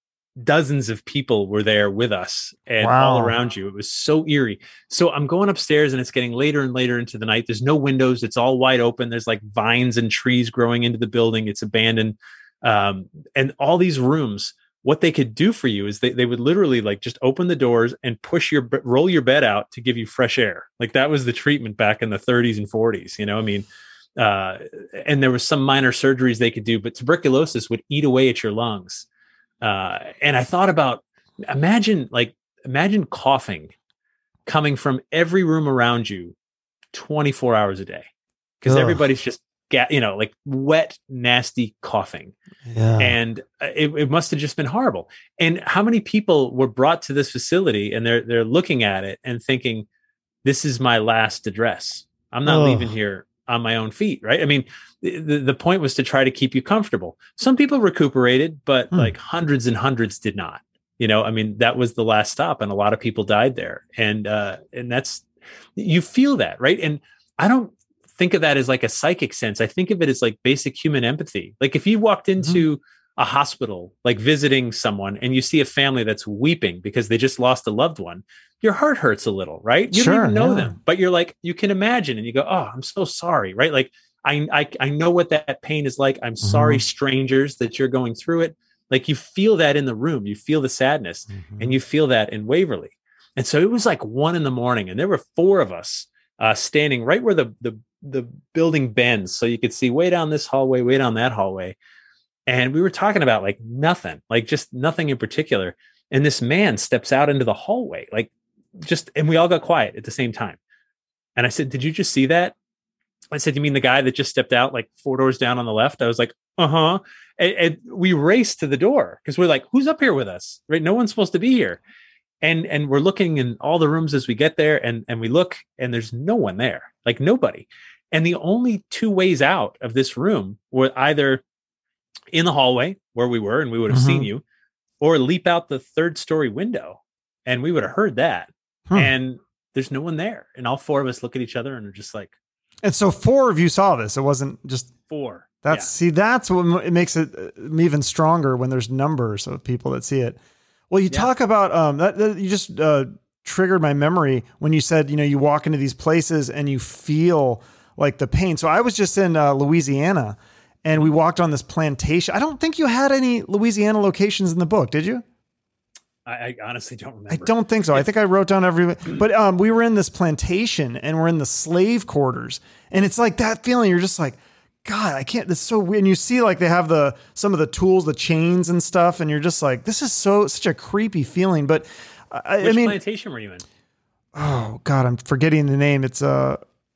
dozens of people were there with us and wow. all around you. It was so eerie. So I'm going upstairs and it's getting later and later into the night. There's no windows. It's all wide open. There's like vines and trees growing into the building. It's abandoned. Um, and all these rooms, what they could do for you is they, they would literally like just open the doors and push your, roll your bed out to give you fresh air. Like that was the treatment back in the thirties and forties, you know, I mean, uh, and there was some minor surgeries they could do, but tuberculosis would eat away at your lungs. Uh, and I thought about, imagine like, imagine coughing coming from every room around you twenty-four hours a day. Cause Ugh. everybody's just, ga- you know, like wet, nasty coughing. Yeah. And it, it must've just been horrible. And how many people were brought to this facility and they're, they're looking at it and thinking, this is my last address. I'm not Ugh. leaving here on my own feet. Right. I mean, the, the point was to try to keep you comfortable. Some people recuperated, but hmm. like hundreds and hundreds did not, you know, I mean, that was the last stop and a lot of people died there. And, uh, and that's, you feel that, right. And I don't think of that as like a psychic sense. I think of it as like basic human empathy. Like if you walked into mm-hmm. a hospital, like visiting someone and you see a family that's weeping because they just lost a loved one, your heart hurts a little, right? You sure, don't even know yeah. them, but you're like, you can imagine and you go, oh, I'm so sorry, right? Like I, I, I know what that pain is like. I'm mm-hmm. sorry, strangers, that you're going through it. Like you feel that in the room, you feel the sadness mm-hmm. and you feel that in Waverly. And so it was like one in the morning and there were four of us uh, standing right where the, the, the building bends. So you could see way down this hallway, way down that hallway. And we were talking about like nothing, like just nothing in particular. And this man steps out into the hallway, like just, and we all got quiet at the same time. And I said, did you just see that? I said, you mean the guy that just stepped out like four doors down on the left? I was like, uh-huh. And, and we raced to the door because we're like, who's up here with us? Right? No one's supposed to be here. And, and we're looking in all the rooms as we get there and, and we look and there's no one there, like nobody. And the only two ways out of this room were either in the hallway where we were and we would have mm-hmm. seen you, or leap out the third story window and we would have heard that. Hmm. And there's no one there. And all four of us look at each other and are just like. And so four of you saw this. It wasn't just four. That's yeah. see, that's what it makes it even stronger when there's numbers of people that see it. Well, you yeah. talk about um, that, that you just uh, triggered my memory when you said, you know, you walk into these places and you feel like the pain. So I was just in uh, Louisiana and we walked on this plantation. I don't think you had any Louisiana locations in the book, did you? I, I honestly don't remember. I don't think so. I think I wrote down every, but um, we were in this plantation and we're in the slave quarters and it's like that feeling. You're just like, God, I can't. It's so weird. And you see, like they have the some of the tools, the chains and stuff, and you're just like, this is so such a creepy feeling. But I, Which I mean, plantation were you in? oh God, I'm forgetting the name. It's uh,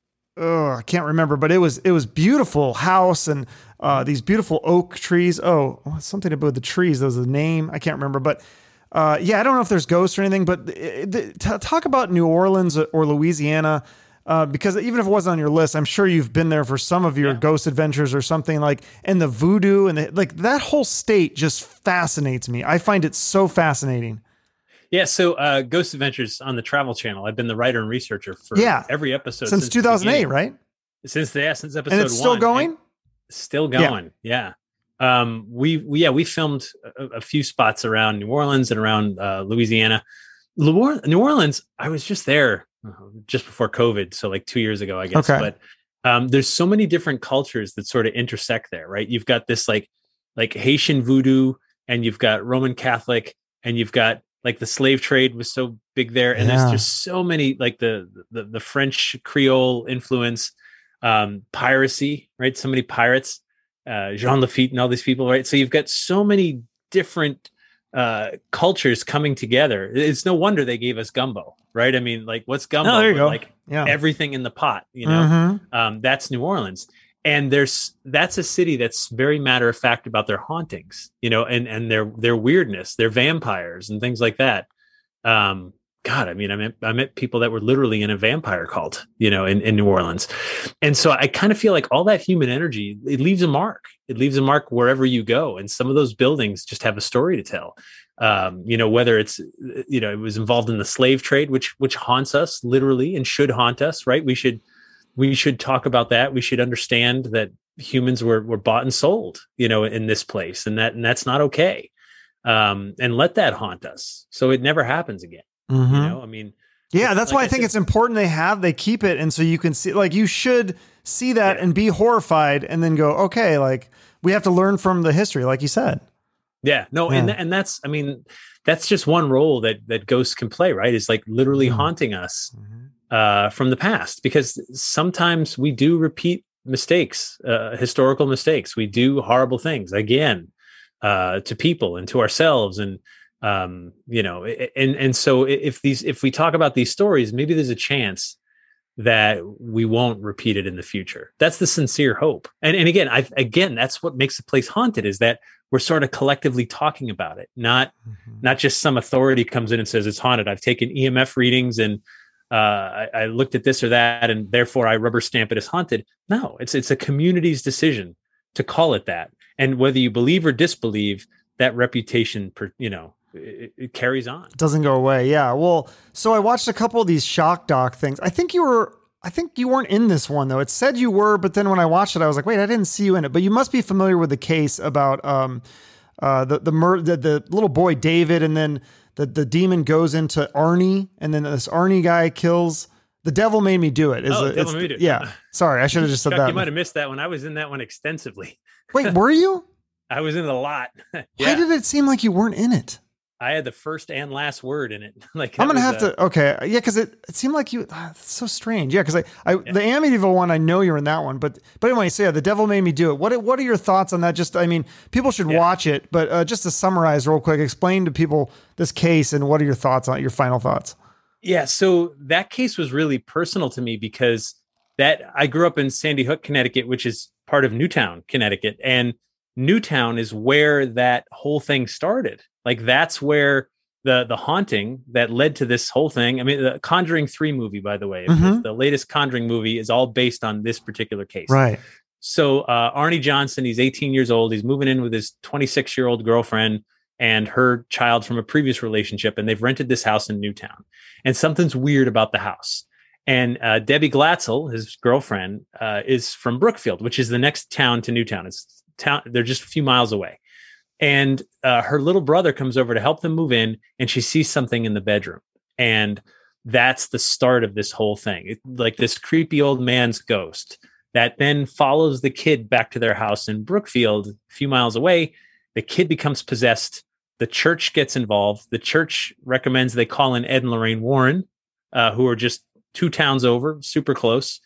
oh, I can't remember. But it was it was beautiful house and uh, these beautiful oak trees. Oh, something about the trees. There was a name I can't remember, but. Uh, yeah, I don't know if there's ghosts or anything, but the, the, t- talk about New Orleans or Louisiana, uh, because even if it wasn't on your list, I'm sure you've been there for some of your Yeah. ghost adventures or something like, and the voodoo and the, like that whole state just fascinates me. I find it so fascinating. Yeah, so uh, Ghost Adventures on the Travel Channel. I've been the writer and researcher for Yeah. every episode Since, since two thousand eight, the right? Since the yeah, since episode And it's still one. going? And still going, yeah. Um, we, we yeah we filmed a, a few spots around New Orleans and around uh, Louisiana. New New Orleans, I was just there uh, just before COVID, so like two years ago, I guess. Okay. But um, there's so many different cultures that sort of intersect there, right? You've got this like like Haitian voodoo, and you've got Roman Catholic, and you've got like the slave trade was so big there, and Yeah. there's just so many like the the, the French Creole influence, um, piracy, right? So many pirates. Uh, Jean Lafitte and all these people, right? So you've got so many different uh, cultures coming together. It's no wonder they gave us gumbo, right? I mean, like, what's gumbo? Oh, there you But, go. Like Yeah. everything in the pot, you know. Mhm. Um, that's New Orleans, and there's that's a city that's very matter of fact about their hauntings, you know, and and their their weirdness, their vampires and things like that. Um, God, I mean, I met I met people that were literally in a vampire cult, you know, in, in New Orleans. And so I kind of feel like all that human energy, it leaves a mark. It leaves a mark wherever you go. And some of those buildings just have a story to tell. Um, you know, whether it's, you know, it was involved in the slave trade, which which haunts us literally and should haunt us, right? We should we should talk about that. We should understand that humans were were bought and sold, you know, in this place, and that and that's not okay. Um, and let that haunt us so it never happens again. Mhm. You know, I mean, Yeah, that's like why I, I think said- it's important they have, they keep it. And so you can see, like, you should see that Yeah. and be horrified and then go, okay, like, we have to learn from the history, like you said. yeah, no, and Yeah. and that's, I mean, that's just one role that that ghosts can play, right? Is like literally Mhm. haunting us uh, from the past, because sometimes we do repeat mistakes, uh, historical mistakes. We do horrible things again uh, to people and to ourselves, and um, you know, and and so if these if we talk about these stories, maybe there's a chance that we won't repeat it in the future. That's the sincere hope. And and again, I again, that's what makes the place haunted, is that we're sort of collectively talking about it, not Mhm. not just some authority comes in and says it's haunted. I've taken E M F readings and uh, I, I looked at this or that, and therefore I rubber stamp it as haunted. No, it's it's a community's decision to call it that, and whether you believe or disbelieve, that reputation, per, you know, it, it carries on. Doesn't go away. Yeah. Well, so I watched a couple of these shock doc things. I think you were, I think you weren't in this one though. It said you were, but then when I watched it, I was like, wait, I didn't see you in it. But you must be familiar with the case about um, uh, the the, mur- the the little boy David, and then the the demon goes into Arnie, and then this Arnie guy kills. The Devil Made Me Do It. Is Oh, a, Devil it's- Made Me Do It. Yeah. Sorry, I should have just said Chuck, that. you might have missed that one. I was in that one extensively. Wait, were you? I was in it a lot. Why yeah, did it seem like you weren't in it? I had the first and last word in it. Like I'm that gonna was, have uh, to. Okay, yeah, because it, it seemed like you. ah, It's so strange. Yeah, because I, I the Amityville one, I know you're in that one, but but anyway, so yeah, the Devil Made Me Do It. What what are your thoughts on that? Just, I mean, people should Yeah. watch it, but uh, just to summarize real quick, explain to people this case and what are your thoughts on it, your final thoughts? Yeah, so that case was really personal to me because that I grew up in Sandy Hook, Connecticut, which is part of Newtown, Connecticut, and Newtown is where that whole thing started. Like that's where the the haunting that led to this whole thing. I mean, the Conjuring three movie, by the way, Mhm. the latest Conjuring movie is all based on this particular case. Right. So uh, Arnie Johnson, he's eighteen years old. He's moving in with his twenty-six year old girlfriend and her child from a previous relationship, and they've rented this house in Newtown. And something's weird about the house. And uh, Debbie Glatzel, his girlfriend, uh, is from Brookfield, which is the next town to Newtown. It's town; they're just a few miles away. And uh, her little brother comes over to help them move in, and she sees something in the bedroom, and that's the start of this whole thing. It, like this creepy old man's ghost that then follows the kid back to their house in Brookfield, a few miles away. The kid becomes possessed. The church gets involved. The church recommends they call in Ed and Lorraine Warren, uh, who are just two towns over, super close.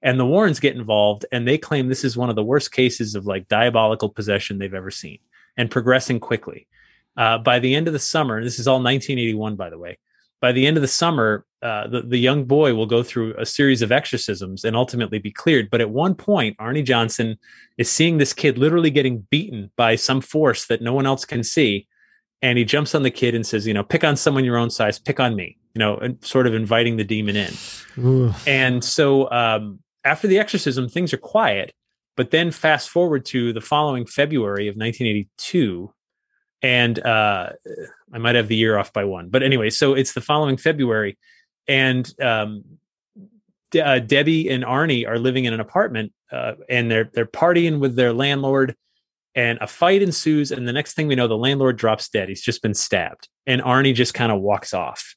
And the Warrens get involved, and they claim this is one of the worst cases of like diabolical possession they've ever seen, and progressing quickly. Uh, by the end of the summer, this is all nineteen eighty-one, by the way. By the end of the summer, uh, the, the young boy will go through a series of exorcisms and ultimately be cleared. But at one point, Arnie Johnson is seeing this kid literally getting beaten by some force that no one else can see. And he jumps on the kid and says, you know, pick on someone your own size, pick on me, you know, and sort of inviting the demon in. Ooh. And so um, after the exorcism, things are quiet. But then fast forward to the following February of nineteen eighty-two. And uh, I might have the year off by one. But anyway, so it's the following February. And um, De- uh, Debbie and Arnie are living in an apartment uh, and they're they're partying with their landlord. And a fight ensues. And the next thing we know, the landlord drops dead. He's just been stabbed. And Arnie just kind of walks off.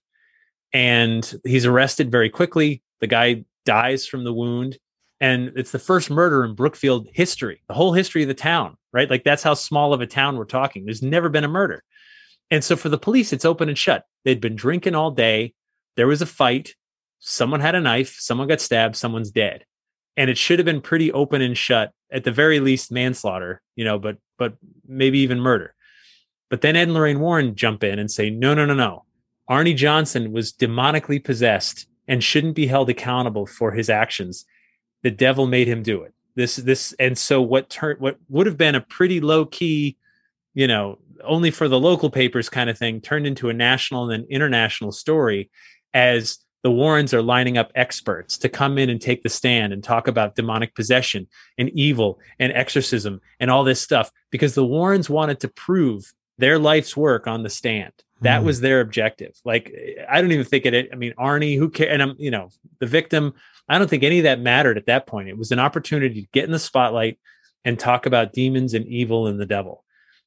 And he's arrested very quickly. The guy dies from the wound. And it's the first murder in Brookfield history, the whole history of the town, right? Like that's how small of a town we're talking. There's never been a murder. And so for the police, it's open and shut. They'd been drinking all day. There was a fight. Someone had a knife. Someone got stabbed. Someone's dead. And it should have been pretty open and shut, at the very least manslaughter, you know, but but maybe even murder. But then Ed and Lorraine Warren jump in and say, no, no, no, no. Arnie Johnson was demonically possessed and shouldn't be held accountable for his actions. The devil made him do it. This, this, and so what turned, what would have been a pretty low key, you know, only for the local papers kind of thing, turned into a national and then international story as the Warrens are lining up experts to come in and take the stand and talk about demonic possession and evil and exorcism and all this stuff, because the Warrens wanted to prove their life's work on the stand. That mm. was their objective. Like, I don't even think it, I mean, Arnie, who cares? And I'm, you know, the victim, I don't think any of that mattered at that point. It was an opportunity to get in the spotlight and talk about demons and evil and the devil.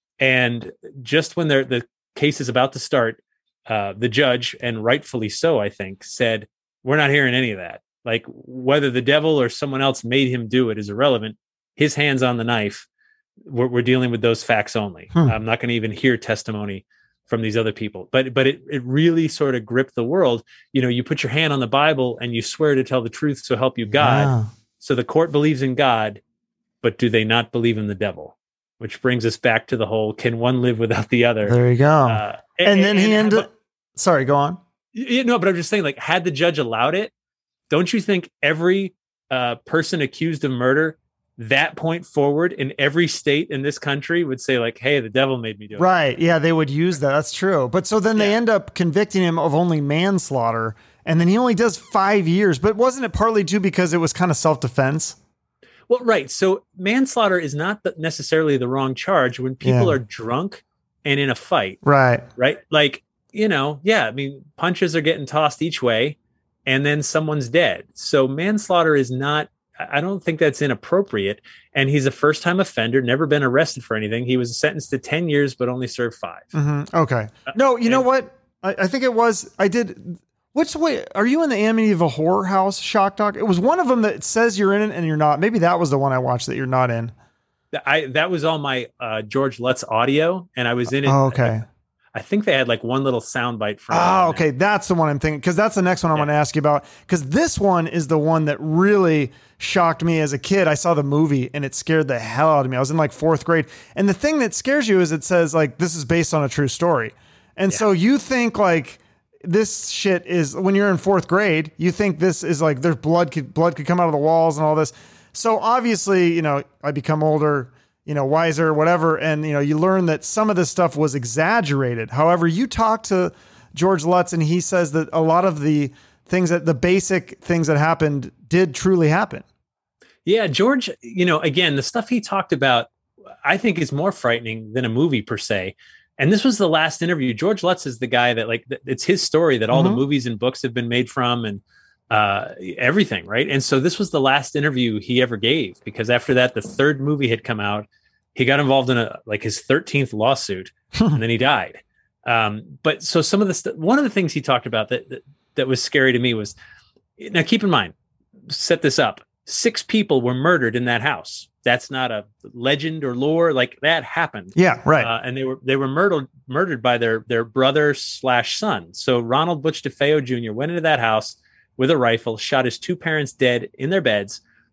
And just when the case is about to start, uh, the judge, and rightfully so, I think, said, we're not hearing any of that. Like, whether the devil or someone else made him do it is irrelevant. His hand's on the knife. We're, we're dealing with those facts only. Hmm. I'm not going to even hear testimony from these other people. But but it, it really sort of gripped the world. You know, you put your hand on the Bible and you swear to tell the truth, so help you God. Yeah. So the court believes in God, but do they not believe in the devil? Which brings us back to the whole, can one live without the other? There you go. Uh, and, and then and, he ended up, sorry, go on. You know, but I'm just saying, like, had the judge allowed it, don't you think every uh, person accused of murder that point forward in every state in this country would say, like, hey, the devil made me do it? Right. Yeah, they would use that. That's true. But so then they yeah. end up convicting him of only manslaughter, and then he only does five years. But wasn't it partly too because it was kind of self-defense? Well, right. So manslaughter is not the, necessarily the wrong charge when people Yeah. are drunk and in a fight. Right. Right. Like, you know, yeah, I mean, punches are getting tossed each way and then someone's dead. So manslaughter is not, I don't think that's inappropriate. And he's a first time offender, never been arrested for anything. He was sentenced to ten years, but only served five. Mm-hmm. Okay. No, you and, know what? I, I think it was, I did. Which way are you in the Amityville Horror House shock doc? It was one of them that says you're in it and you're not. Maybe that was the one I watched that you're not in. I, that was on my uh, George Lutz audio, and I was in it. Oh, okay. I, I think they had like one little soundbite from. Oh, okay. That's the one I'm thinking, because that's the next one I yeah. want to ask you about. Because this one is the one that really shocked me as a kid. I saw the movie and it scared the hell out of me. I was in like fourth grade. And the thing that scares you is it says like, this is based on a true story. And yeah. so you think like, this shit is, when you're in fourth grade, you think this is like, there's blood could, blood could come out of the walls and all this. So obviously, you know, I become older, you know, wiser, whatever. And, you know, you learn that some of this stuff was exaggerated. However, you talk to George Lutz and he says that a lot of the things that the basic things that happened did truly happen. Yeah. George, you know, again, the stuff he talked about, I think is more frightening than a movie per se. And this was the last interview. George Lutz is the guy that, like, it's his story that all mm-hmm. the movies and books have been made from, and uh, everything, right? And so this was the last interview he ever gave, because after that, the third movie had come out. He got involved in a like his thirteenth lawsuit, and then he died. Um, but so some of the st- one of the things he talked about that, that that was scary to me was, now keep in mind, set this up. Six people were murdered in that house. That's not a legend or lore. Like, that happened. Yeah, right. Uh, and they were they were murdered murdered by their their brother slash son. So Ronald Butch DeFeo Junior went into that house with a rifle, shot his two parents dead in their beds,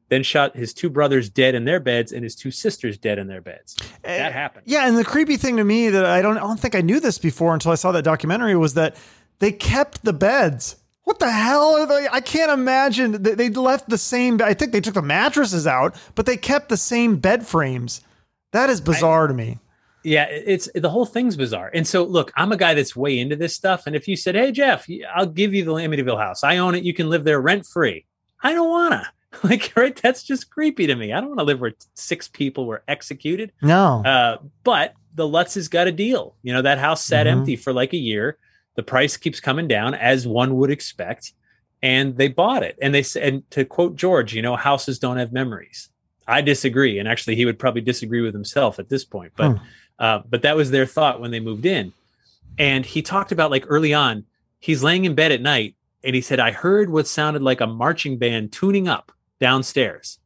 then shot his two brothers dead in their beds and his two sisters dead in their beds. That happened. Yeah, and the creepy thing to me that I don't, I don't think I knew this before until I saw that documentary was that they kept the beds. What the hell are they? I can't imagine. They, they left the same, I think they took the mattresses out, but they kept the same bed frames. That is bizarre I, to me. Yeah, it's the whole thing's bizarre. And so, look, I'm a guy that's way into this stuff. And if you said, hey, Jeff, I'll give you the Amityville house. I own it. You can live there rent free. I don't want to. Like, right? That's just creepy to me. I don't want to live where six people were executed. No. Uh, but the Lutzes got a deal. You know, that house sat mm-hmm. empty for like a year. The price keeps coming down, as one would expect. And they bought it. And they said, and to quote George, you know, houses don't have memories. I disagree. And actually, he would probably disagree with himself at this point. But hmm. uh, but that was their thought when they moved in. And he talked about, like, early on, he's laying in bed at night. And he said, I heard what sounded like a marching band tuning up downstairs.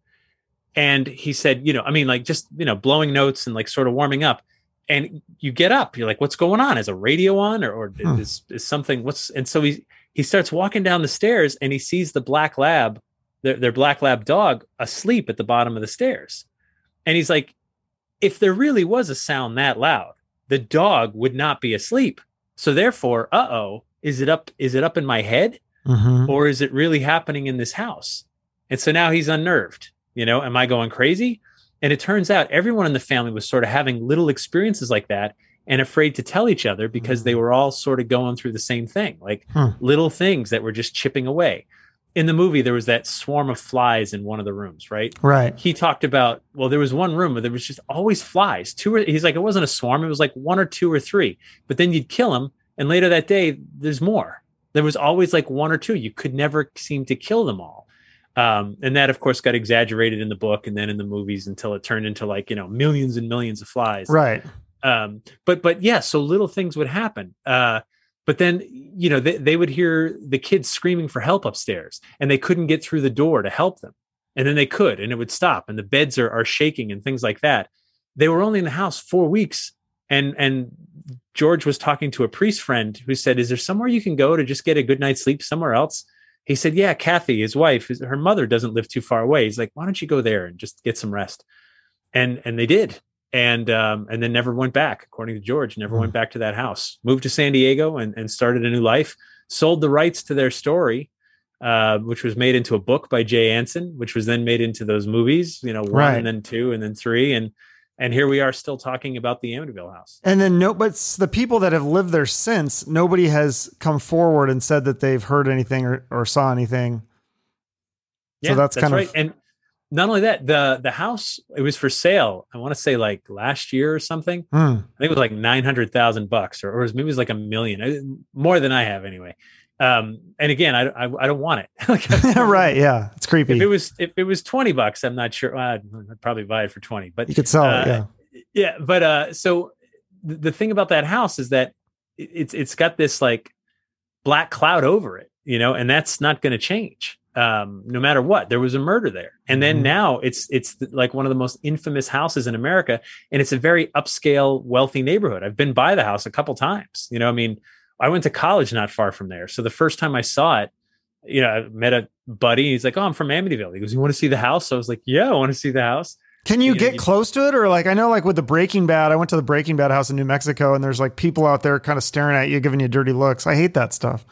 And he said, you know, I mean, like, just, you know, blowing notes and like sort of warming up. And you get up, you're like, what's going on? Is a radio on, or, or hmm. is, is something, what's, and so he, he starts walking down the stairs and he sees the black lab, their, their black lab dog, asleep at the bottom of the stairs. And he's like, if there really was a sound that loud, the dog would not be asleep. So therefore, uh-oh, is it up, is it up in my head? Mm-hmm. Or is it really happening in this house? And so now he's unnerved. You know, am I going crazy? And it turns out everyone in the family was sort of having little experiences like that and afraid to tell each other because mm-hmm. they were all sort of going through the same thing, like huh. little things that were just chipping away. In the movie, there was that swarm of flies in one of the rooms, right? Right. He talked about, well, there was one room where there was just always flies. Two or he's like, it wasn't a swarm. It was like one or two or three. But then you'd kill them. And later that day, there's more. There was always like one or two. You could never seem to kill them all. Um, and that, of course, got exaggerated in the book and then in the movies until it turned into like, you know, millions and millions of flies. Right. Um, but, but yeah, so little things would happen. Uh, but then, you know, they, they would hear the kids screaming for help upstairs and they couldn't get through the door to help them. And then they could, and it would stop and the beds are, are shaking and things like that. They were only in the house four weeks. And, and George was talking to a priest friend who said, is there somewhere you can go to just get a good night's sleep somewhere else? He said, yeah, Kathy, his wife, his, her mother doesn't live too far away. He's like, why don't you go there and just get some rest? And and they did. And um, and then never went back, according to George, never mm. went back to that house, moved to San Diego and, and started a new life, sold the rights to their story, uh, which was made into a book by Jay Anson, which was then made into those movies, you know, one right. and then two and then three. And And here we are still talking about the Amityville house. And then no, but the people that have lived there since, nobody has come forward and said that they've heard anything or, or saw anything. Yeah, so that's, that's kind right. of. And not only that, the the house, it was for sale. I want to say like last year or something. Hmm. I think it was like nine hundred thousand bucks, or, or maybe it was like a million, more than I have anyway. Um, and again, I, I, I don't want it. Like, right. Yeah. It's creepy. If it was, if it was twenty bucks, I'm not sure. Well, I'd, I'd probably buy it for twenty, but you could sell uh, it. Yeah. Yeah. But, uh, so the, the thing about that house is that it, it's, it's got this like black cloud over it, you know, and that's not going to change. Um, no matter what, there was a murder there. And then mm-hmm. now it's, it's like one of the most infamous houses in America. And it's a very upscale, wealthy neighborhood. I've been by the house a couple times, you know, I mean, I went to college not far from there. So the first time I saw it, you know, I met a buddy. He's like, oh, I'm from Amityville. He goes, you want to see the house? So I was like, yeah, I want to see the house. Can you, you get know, close to it? Or like, I know like with the Breaking Bad, I went to the Breaking Bad house in New Mexico and there's like people out there kind of staring at you, giving you dirty looks. I hate that stuff.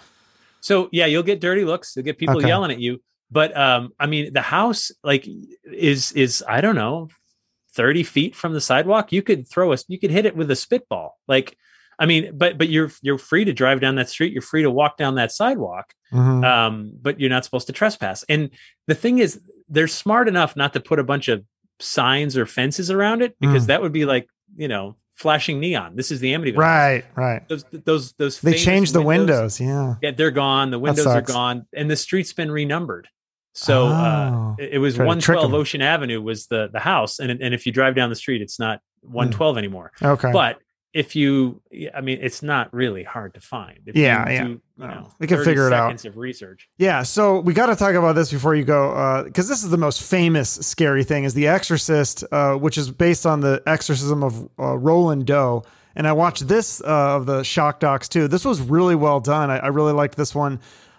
So yeah, you'll get dirty looks. You'll get people okay. yelling at you. But um, I mean, the house like is, is, I don't know, thirty feet from the sidewalk. You could throw us, you could hit it with a spitball. Like, I mean, but but you're you're free to drive down that street. You're free to walk down that sidewalk, mm-hmm. um, but you're not supposed to trespass. And the thing is, they're smart enough not to put a bunch of signs or fences around it because mm. that would be like, you know, flashing neon. This is the Amityville. Right, right. Those those those. They changed the windows. windows. Yeah, yeah, they're gone. The windows are gone, and the street's been renumbered. So oh, uh, it, it was one twelve Ocean Avenue was the the house, and and if you drive down the street, it's not one twelve mm. anymore. Okay, but if you, I mean, it's not really hard to find. If yeah, you yeah. Do, you know, we can figure it out. Seconds of research. Yeah. So we got to talk about this before you go, because uh, this is the most famous scary thing is The Exorcist, uh, which is based on the exorcism of uh, Roland Doe. And I watched this uh, of the shock docs too. This was really well done. I, I really liked this one.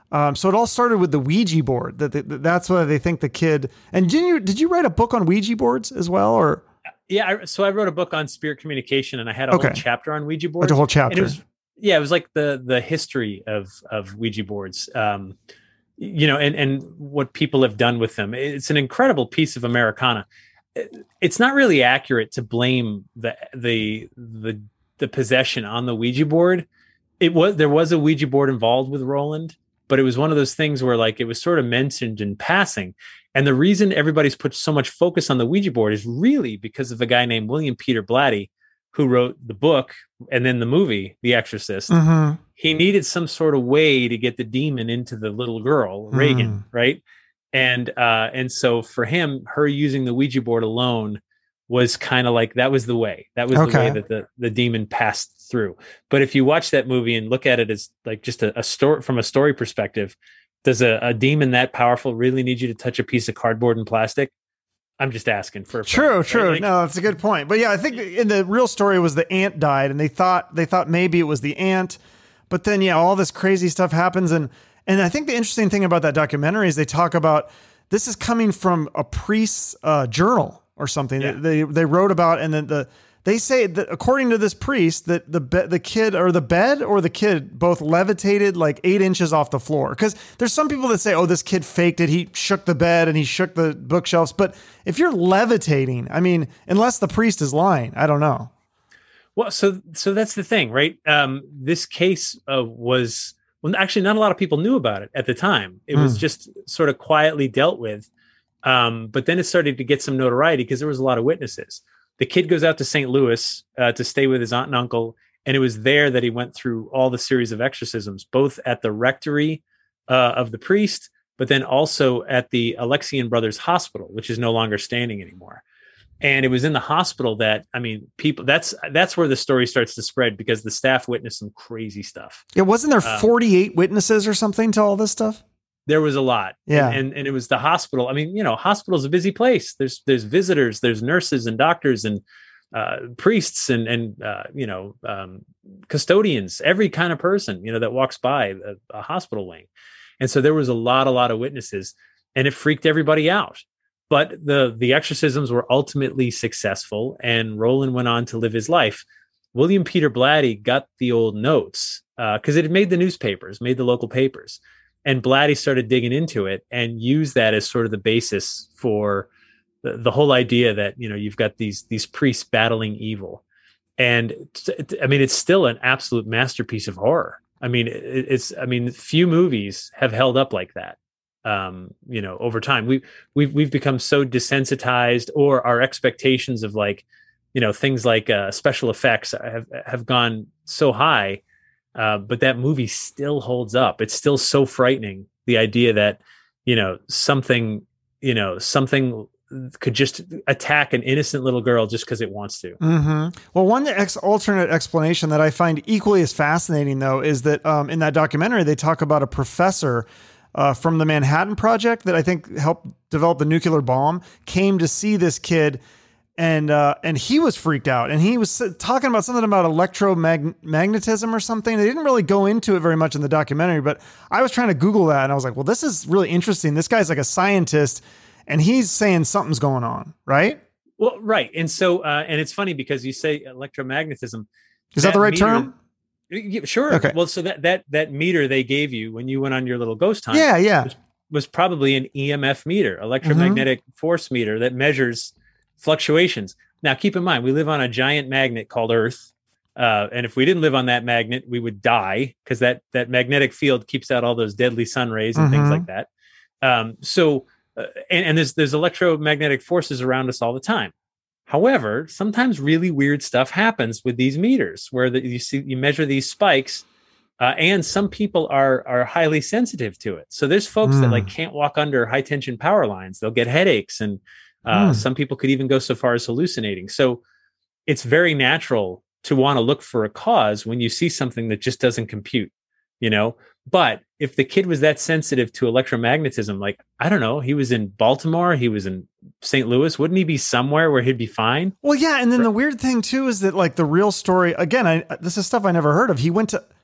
Um, so it all started with the Ouija board. That, that that's why they think the kid. And did you did you write a book on Ouija boards as well, or? Yeah, I, so I wrote a book on spirit communication, and I had a Okay. whole chapter on Ouija boards. Like a whole chapter. And it was, yeah, it was like the the history of of Ouija boards. Um, you know, and and what people have done with them. It's an incredible piece of Americana. It's not really accurate to blame the the the the possession on the Ouija board. It was there was a Ouija board involved with Roland, but it was one of those things where like it was sort of mentioned in passing. And the reason everybody's put so much focus on the Ouija board is really because of a guy named William Peter Blatty, who wrote the book and then the movie, The Exorcist. Mm-hmm. He needed some sort of way to get the demon into the little girl, Reagan, mm. right? And uh, and so for him, her using the Ouija board alone was kind of like, that was the way. That was okay. the way that the, the demon passed through. But if you watch that movie and look at it as like just a, a story from a story perspective, does a, a demon that powerful really need you to touch a piece of cardboard and plastic? I'm just asking for a true, friend, true. Right? Like, no, that's a good point. But yeah, I think in the real story was the aunt died, and they thought they thought maybe it was the aunt, but then yeah, all this crazy stuff happens, and and I think the interesting thing about that documentary is they talk about this is coming from a priest's uh, journal or something yeah. that they they wrote about, and then the. They say that according to this priest that the be- the kid or the bed or the kid both levitated like eight inches off the floor. Because there's some people that say, oh, this kid faked it. He shook the bed and he shook the bookshelves. But if you're levitating, I mean, unless the priest is lying, I don't know. Well, so so that's the thing, right? Um, this case uh, was well, actually not a lot of people knew about it at the time. It mm. was just sort of quietly dealt with. Um, but then it started to get some notoriety because there was a lot of witnesses. The kid goes out to Saint Louis uh, to stay with his aunt and uncle, and it was there that he went through all the series of exorcisms, both at the rectory uh, of the priest, but then also at the Alexian Brothers Hospital, which is no longer standing anymore. And it was in the hospital that, I mean, people, that's that's where the story starts to spread because the staff witnessed some crazy stuff. Yeah, wasn't there forty-eight um, witnesses or something to all this stuff? There was a lot. Yeah. And, and and it was the hospital. I mean, you know, hospital's a busy place. There's there's visitors, there's nurses and doctors and uh, priests and, and uh, you know, um, custodians, every kind of person, you know, that walks by a, a hospital wing. And so there was a lot, a lot of witnesses, and it freaked everybody out. But the the exorcisms were ultimately successful, and Roland went on to live his life. William Peter Blatty got the old notes because uh, it had made the newspapers, made the local papers. And Blatty started digging into it and used that as sort of the basis for the, the whole idea that, you know, you've got these these priests battling evil. And I mean, it's still an absolute masterpiece of horror. I mean, it, it's I mean, few movies have held up like that. Um, you know, over time, we we've we've become so desensitized, or our expectations of like, you know, things like uh, special effects have have gone so high. Uh, but that movie still holds up. It's still so frightening. The idea that, you know, something, you know, something could just attack an innocent little girl just because it wants to. Mm-hmm. Well, one ex- alternate explanation that I find equally as fascinating, though, is that um, in that documentary, they talk about a professor uh, from the Manhattan Project that I think helped develop the nuclear bomb, came to see this kid. And uh, and he was freaked out, and he was talking about something about electromagnetism or something. They didn't really go into it very much in the documentary, but I was trying to Google that, and I was like, well, this is really interesting. This guy's like a scientist, and he's saying something's going on, right? Well, right. And so, uh, and it's funny because you say electromagnetism. Is that, that the right meter, term? Yeah, sure. Okay. Well, so that that that meter they gave you when you went on your little ghost hunt, yeah, yeah, was, was probably an E M F meter, electromagnetic mm-hmm. force meter that measures fluctuations. Now, keep in mind, we live on a giant magnet called Earth. Uh, and if we didn't live on that magnet, we would die because that, that magnetic field keeps out all those deadly sun rays and mm-hmm. things like that. Um, so, uh, and, and there's, there's electromagnetic forces around us all the time. However, sometimes really weird stuff happens with these meters where the, you see, you measure these spikes uh, and some people are, are highly sensitive to it. So there's folks mm. that like can't walk under high tension power lines. They'll get headaches, and Uh, mm. some people could even go so far as hallucinating. So it's very natural to want to look for a cause when you see something that just doesn't compute, you know? But if the kid was that sensitive to electromagnetism, like, I don't know, he was in Baltimore, he was in Saint Louis, wouldn't he be somewhere where he'd be fine? Well, yeah. And then the weird thing too, is that like the real story, again, I, this is stuff I never heard of. He went to,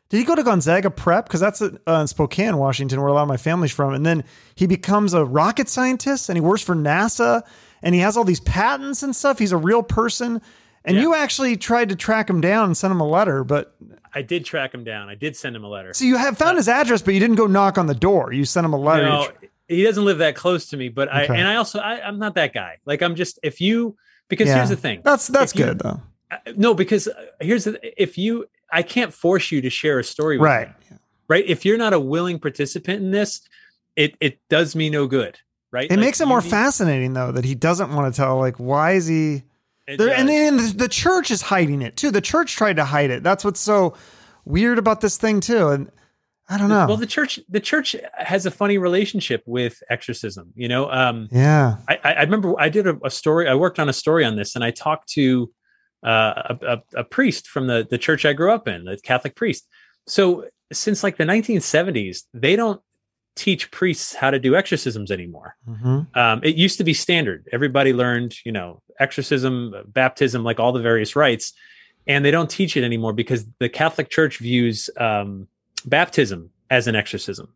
Did he go to Gonzaga Prep? Because that's uh, in Spokane, Washington, where a lot of my family's from. And then he becomes a rocket scientist and he works for NASA and he has all these patents and stuff. He's a real person. And yeah. you actually tried to track him down and send him a letter, but I did track him down. I did send him a letter. So you have found uh, his address, but you didn't go knock on the door. You sent him a letter. No, he doesn't live that close to me, but okay. I, and I also, I, I'm not that guy. Like I'm just, if you, because yeah. here's the thing. That's, that's you, good though. No, because here's the, if you, I can't force you to share a story with right. me, right? If you're not a willing participant in this, it it does me no good, right? It like, makes it more need, fascinating though, that he doesn't want to tell, like, why is he there? And then the church is hiding it too. The church tried to hide it. That's what's so weird about this thing too. And I don't know. Well, the church, the church has a funny relationship with exorcism, you know? Um, yeah. I, I remember I did a, a story, I worked on a story on this and I talked to Uh, a, a, a priest from the, the church I grew up in, a Catholic priest. So since like the nineteen seventies, they don't teach priests how to do exorcisms anymore. Mm-hmm. Um, it used to be standard. Everybody learned, you know, exorcism, baptism, like all the various rites, and they don't teach it anymore because the Catholic Church views um, baptism as an exorcism.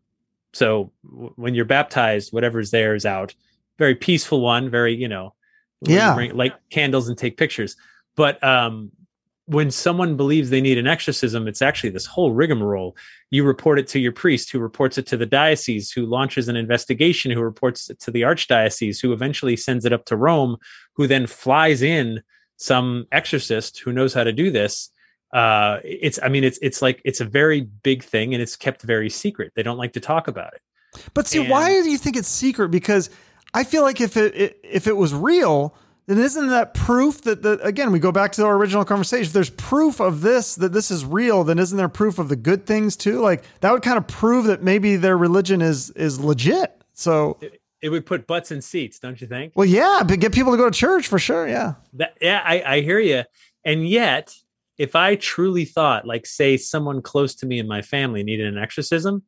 So w- when you're baptized, whatever's there is out. Very peaceful one, very, you know, yeah, bring, light candles and take pictures. But um, when someone believes they need an exorcism, it's actually this whole rigmarole. You report it to your priest, who reports it to the diocese, who launches an investigation, who reports it to the archdiocese, who eventually sends it up to Rome, who then flies in some exorcist who knows how to do this. Uh, it's, I mean, it's it's like it's a very big thing, and it's kept very secret. They don't like to talk about it. But see, and, why do you think it's secret? Because I feel like if it if it was real, then isn't that proof that, that, again, we go back to our original conversation. If there's proof of this, that this is real, then isn't there proof of the good things too? Like that would kind of prove that maybe their religion is, is legit. So it, it would put butts in seats, don't you think? Well, yeah, but get people to go to church for sure. Yeah. That, yeah, I, I hear you. And yet, if I truly thought, like, say someone close to me in my family needed an exorcism,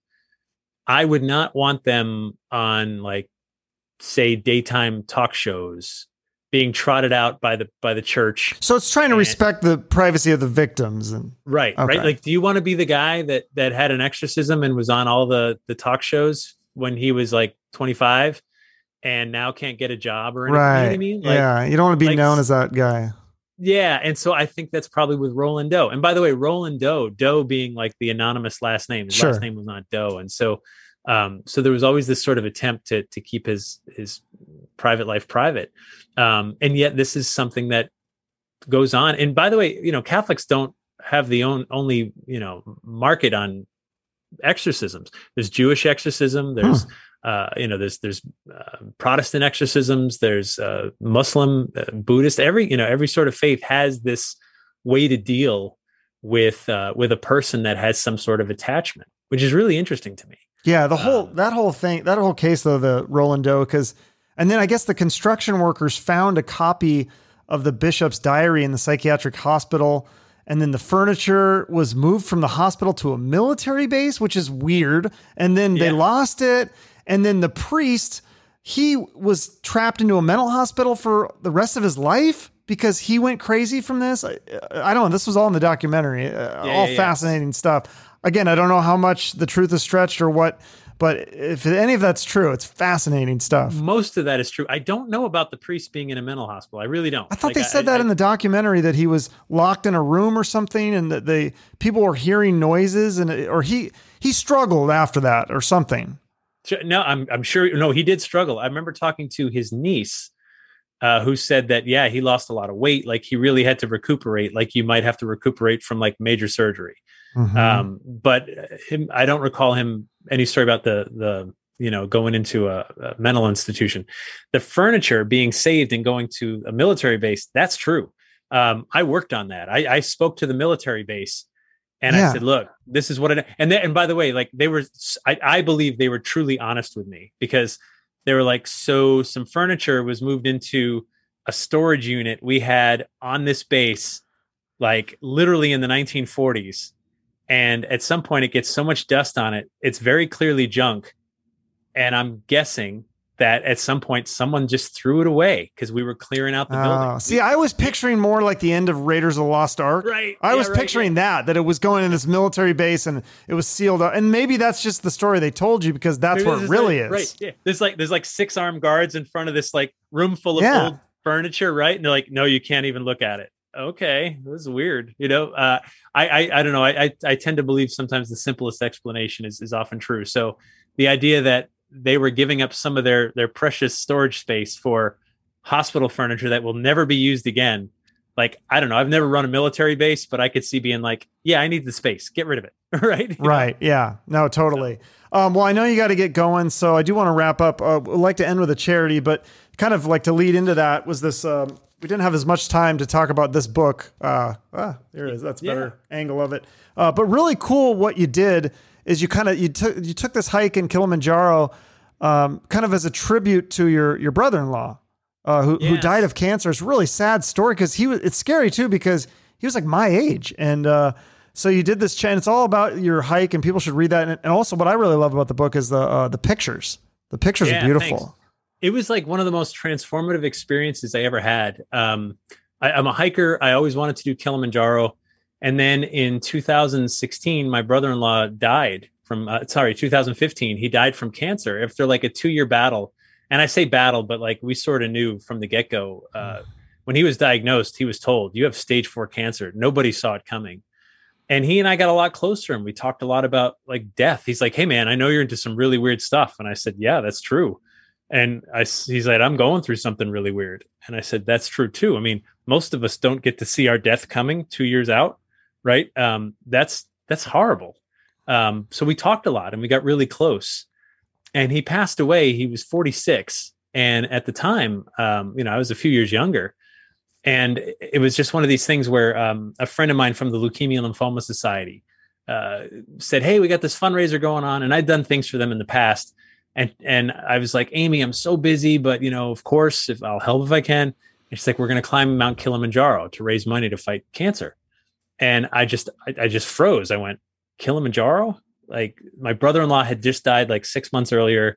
I would not want them on, like, say, daytime talk shows being trotted out by the by the church. So it's trying to and, respect the privacy of the victims, and right, okay. right. Like, do you want to be the guy that that had an exorcism and was on all the the talk shows when he was like twenty-five and now can't get a job or anything? Right. You know what I mean? Like, yeah, you don't want to be like, known as that guy. Yeah, and so I think that's probably with Roland Doe. And by the way, Roland Doe, Doe being like the anonymous last name, his sure. last name was not Doe, and so um, so there was always this sort of attempt to to keep his his private life private. Um, and yet this is something that goes on. And by the way, you know, Catholics don't have the own only, you know, market on exorcisms. There's Jewish exorcism. There's, hmm. uh, you know, there's, there's uh, Protestant exorcisms. There's uh, Muslim, uh, Buddhist, every, you know, every sort of faith has this way to deal with, uh, with a person that has some sort of attachment, which is really interesting to me. Yeah. The whole, um, that whole thing, that whole case though, the Roland Doe, because and then I guess the construction workers found a copy of the bishop's diary in the psychiatric hospital. And then the furniture was moved from the hospital to a military base, which is weird. And then they yeah. lost it. And then the priest, he was trapped into a mental hospital for the rest of his life because he went crazy from this. I, I don't know. This was all in the documentary, uh, yeah, all yeah, fascinating yeah. stuff. Again, I don't know how much the truth is stretched or what. But if any of that's true, it's fascinating stuff. Most of that is true. I don't know about the priest being in a mental hospital. I really don't. I thought like, they said I, that I, in the documentary that he was locked in a room or something, and that they people were hearing noises, and or he he struggled after that or something. No, I'm I'm sure. No, he did struggle. I remember talking to his niece, uh, who said that yeah, he lost a lot of weight. Like he really had to recuperate. Like you might have to recuperate from like major surgery. Mm-hmm. Um, but him, I don't recall him any story about the the. you know, going into a, a mental institution. The furniture being saved and going to a military base, that's true. Um, I worked on that. I, I spoke to the military base and yeah. I said, look, this is what it, and then, and by the way, like they were, I, I believe they were truly honest with me because they were like, so some furniture was moved into a storage unit we had on this base, like literally in the nineteen forties. And at some point it gets so much dust on it, it's very clearly junk. And I'm guessing that at some point someone just threw it away because we were clearing out the Oh, building. see, I was picturing more like the end of Raiders of the Lost Ark. Right. I Yeah, was right, picturing yeah. that, that it was going in this military base and it was sealed up. And maybe that's just the story they told you because that's Maybe what this it really like, is. Right. Yeah. There's like there's like six armed guards in front of this like room full of Yeah. old furniture, right? And they're like, no, you can't even look at it. Okay, this is weird. You know, uh, I, I I don't know. I, I I tend to believe sometimes the simplest explanation is is often true. So the idea that they were giving up some of their their precious storage space for hospital furniture that will never be used again. Like, I don't know. I've never run a military base, but I could see being like, yeah, I need the space. Get rid of it. Right. You Right. know? Yeah. No, totally. Um, well, I know you got to get going, so I do want to wrap up. Uh, I'd like to end with a charity, but kind of like to lead into that was this, um, we didn't have as much time to talk about this book. Uh, ah, there it is. That's a better Yeah. angle of it. Uh, but really cool. What you did is you kind of, you took, you took this hike in Kilimanjaro, um, kind of as a tribute to your, your brother-in-law, uh, who, who Yes. died of cancer. It's a really sad story because he was, it's scary too, because he was like my age. And, uh, so you did this, cha- and it's all about your hike, and people should read that. And, and also, what I really love about the book is the uh, the pictures. The pictures Yeah, are beautiful. thanks. It was like one of the most transformative experiences I ever had. Um, I, I'm a hiker. I always wanted to do Kilimanjaro, and then in two thousand sixteen, my brother-in-law died from. Uh, sorry, two thousand fifteen, he died from cancer after like a two-year battle. And I say battle, but like we sort of knew from the get-go. Uh, when he was diagnosed, he was told, "You have stage four cancer." Nobody saw it coming. And he and I got a lot closer, and we talked a lot about like death. He's like, "Hey man, I know you're into some really weird stuff." And I said, "Yeah, that's true." And I, he's like, "I'm going through something really weird." And I said, "That's true too." I mean, most of us don't get to see our death coming two years out. Right. Um, that's, that's horrible. Um, so we talked a lot and we got really close, and he passed away. He was forty-six. And at the time, um, you know, I was a few years younger. And it was just one of these things where um, a friend of mine from the Leukemia and Lymphoma Society uh, said, "Hey, we got this fundraiser going on." And I'd done things for them in the past. And and I was like, "Amy, I'm so busy, but, you know, of course, if I'll help if I can." And she's like, "We're going to climb Mount Kilimanjaro to raise money to fight cancer." And I just, I, I just froze. I went, Kilimanjaro? Like, my brother-in-law had just died like six months earlier.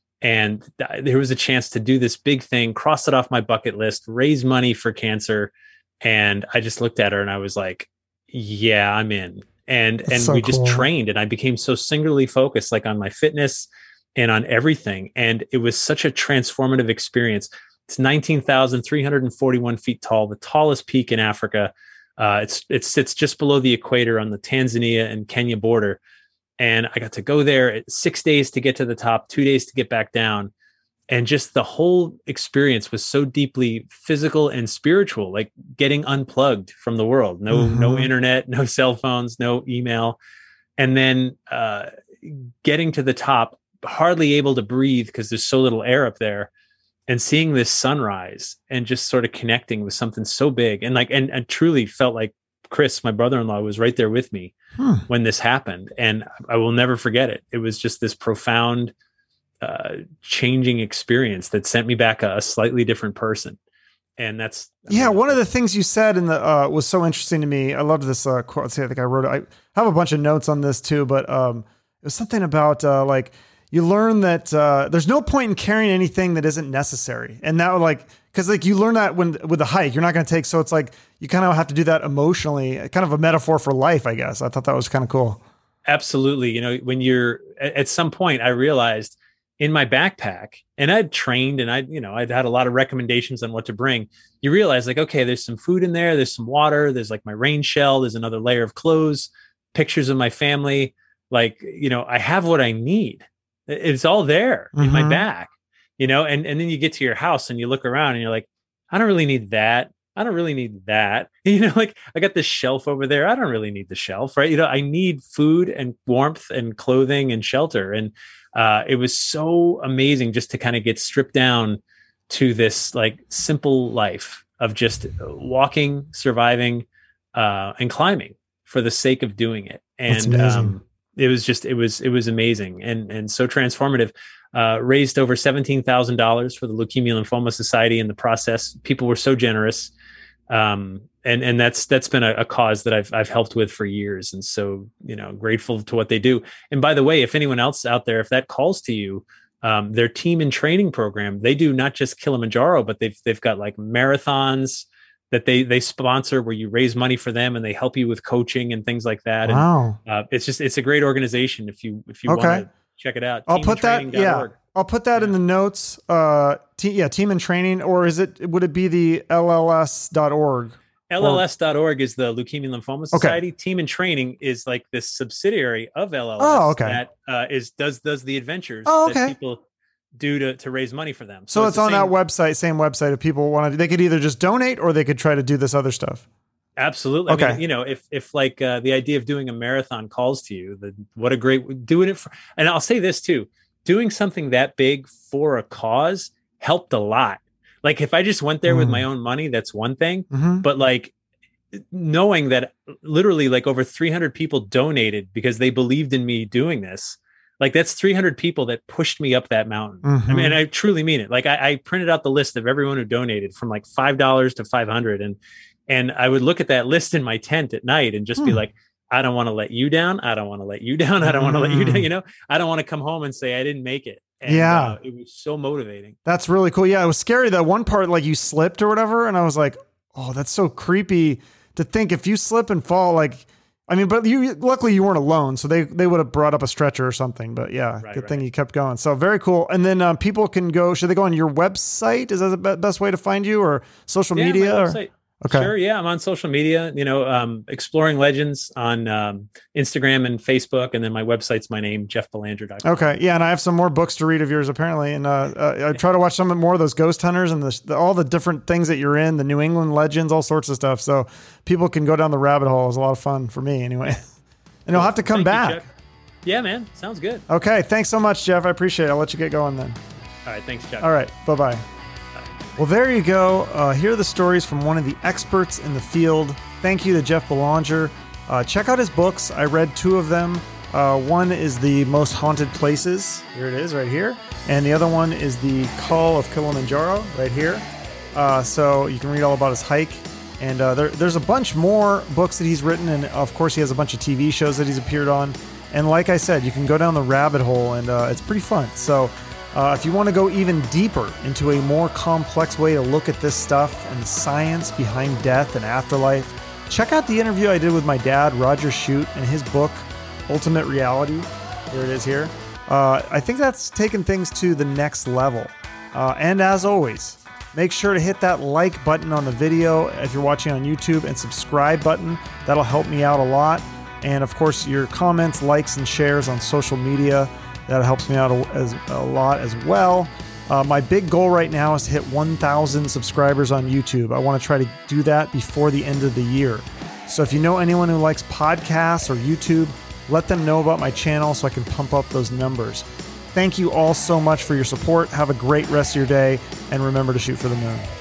And th- there was a chance to do this big thing, cross it off my bucket list, raise money for cancer. And I just looked at her and I was like, yeah, I'm in. And, That's and so we just cool. trained, and I became so singularly focused, like on my fitness and on everything. And it was such a transformative experience. It's nineteen thousand three hundred forty-one feet tall, the tallest peak in Africa. Uh, it's, it sits just below the equator on the Tanzania and Kenya border. And I got to go there six days to get to the top, two days to get back down. And just the whole experience was so deeply physical and spiritual, like getting unplugged from the world. No, Mhm. no internet, no cell phones, no email. And then uh, getting to the top, hardly able to breathe because there's so little air up there, and seeing this sunrise and just sort of connecting with something so big. And like, and, and truly felt like Chris, my brother-in-law, was right there with me Hmm. when this happened. And I will never forget it. It was just this profound, uh, changing experience that sent me back a, a slightly different person. And that's, I Yeah, mean, one of the things you said in the uh, was so interesting to me. I loved this uh, quote. I think I wrote it. I have a bunch of notes on this too, but um, it was something about uh, like you learn that uh, there's no point in carrying anything that isn't necessary, and that like because like you learn that when with a hike, you're not going to take. So it's like you kind of have to do that emotionally, kind of a metaphor for life, I guess. I thought that was kind of cool. Absolutely. You know, when you're at, at some point, I realized in my backpack, and I'd trained and I, you know, I'd had a lot of recommendations on what to bring. You realize like, okay, there's some food in there. There's some water. There's like my rain shell. There's another layer of clothes, pictures of my family. Like, you know, I have what I need. It's all there in my Mhm. back, you know, and, and then you get to your house and you look around and you're like, I don't really need that. I don't really need that. You know, like I got this shelf over there. I don't really need the shelf, right? You know, I need food and warmth and clothing and shelter. And uh, it was so amazing just to kind of get stripped down to this like simple life of just walking, surviving, uh, and climbing for the sake of doing it. That's And amazing. um, it was just, it was, it was amazing and, and so transformative. Uh, raised over seventeen thousand dollars for the Leukemia and Lymphoma Society in the process. People were so generous. Um, and, and that's, that's been a, a cause that I've, I've helped with for years. And so, you know, grateful to what they do. And by the way, if anyone else out there, if that calls to you, Um, their team and training program, they do not just Kilimanjaro, but they've they've got like marathons that they they sponsor where you raise money for them and they help you with coaching and things like that. Wow. And uh, it's just it's a great organization if you if you Okay. want to check it out. I'll put that. Yeah, I'll put that Yeah. in the notes. Uh, te- yeah, team and training, or is it? Would it be the L L S dot org? L L S dot org is the Leukemia Lymphoma Society. Team and Training is like this subsidiary of L L S Oh, okay. that uh, is does does the adventures Oh, okay. that people do to to raise money for them. So, it's, the on same- that website, same website. If people want to, they could either just donate or they could try to do this other stuff. Absolutely. Okay. I mean, you know, if if like uh, the idea of doing a marathon calls to you, then what a great doing it for. And I'll say this too: doing something that big for a cause helped a lot. Like if I just went there with Mm. my own money, that's one thing. Mm-hmm. But like knowing that literally like over three hundred people donated because they believed in me doing this, like that's three hundred people that pushed me up that mountain. Mhm. I mean, and I truly mean it. Like I, I printed out the list of everyone who donated from like five dollars to five hundred. And, and I would look at that list in my tent at night and just be Hmm. like, I don't want to let you down. I don't want to let you down. I don't want to let you down. Mm. You know, I don't want to come home and say I didn't make it. And, Yeah. uh, it was so motivating. That's really cool. Yeah, it was scary that one part, like you slipped or whatever, and I was like, oh, that's so creepy to think if you slip and fall, like. I mean, but you luckily you weren't alone, so they they would have brought up a stretcher or something. But yeah, Right, good right. thing you kept going. So very cool. And then um, people can go. Should they go on your website? Is that the be- best way to find you, or social Yeah, my media? Or? website. Okay. Sure. Yeah. I'm on social media, you know, um, Exploring Legends on um, Instagram and Facebook. And then my website's my name, jeff belanger dot com. Okay. Yeah, and I have some more books to read of yours apparently, and uh, uh, I try to watch some more of those Ghost Hunters and the, the, all the different things that you're in, the New England Legends, all sorts of stuff. So people can go down the rabbit hole. It was a lot of fun for me anyway. And you'll have to come Thank you, back. Chuck. Yeah, man. Sounds good. Okay. Thanks so much, Jeff. I appreciate it. I'll let you get going then. All right. Thanks, Chuck. All right. Bye-bye. Well, there you go. Uh, here are the stories from one of the experts in the field. Thank you to Jeff Belanger. Uh, check out his books. I read two of them. Uh, one is The Most Haunted Places. Here it is right here. And the other one is The Call of Kilimanjaro right here. Uh, so you can read all about his hike. And uh, there, there's a bunch more books that he's written. And of course, he has a bunch of T V shows that he's appeared on. And like I said, you can go down the rabbit hole and uh, it's pretty fun. So uh, if you want to go even deeper into a more complex way to look at this stuff and the science behind death and afterlife, check out the interview I did with my dad, Roger Shute, and his book, Ultimate Reality. Here it is here. Uh, I think that's taken things to the next level. Uh, and as always, make sure to hit that like button on the video if you're watching on YouTube and subscribe button. That'll help me out a lot. And of course, your comments, likes, and shares on social media, that helps me out a, as, a lot as well. Uh, my big goal right now is to hit one thousand subscribers on YouTube. I want to try to do that before the end of the year. So if you know anyone who likes podcasts or YouTube, let them know about my channel so I can pump up those numbers. Thank you all so much for your support. Have a great rest of your day, and remember to shoot for the moon.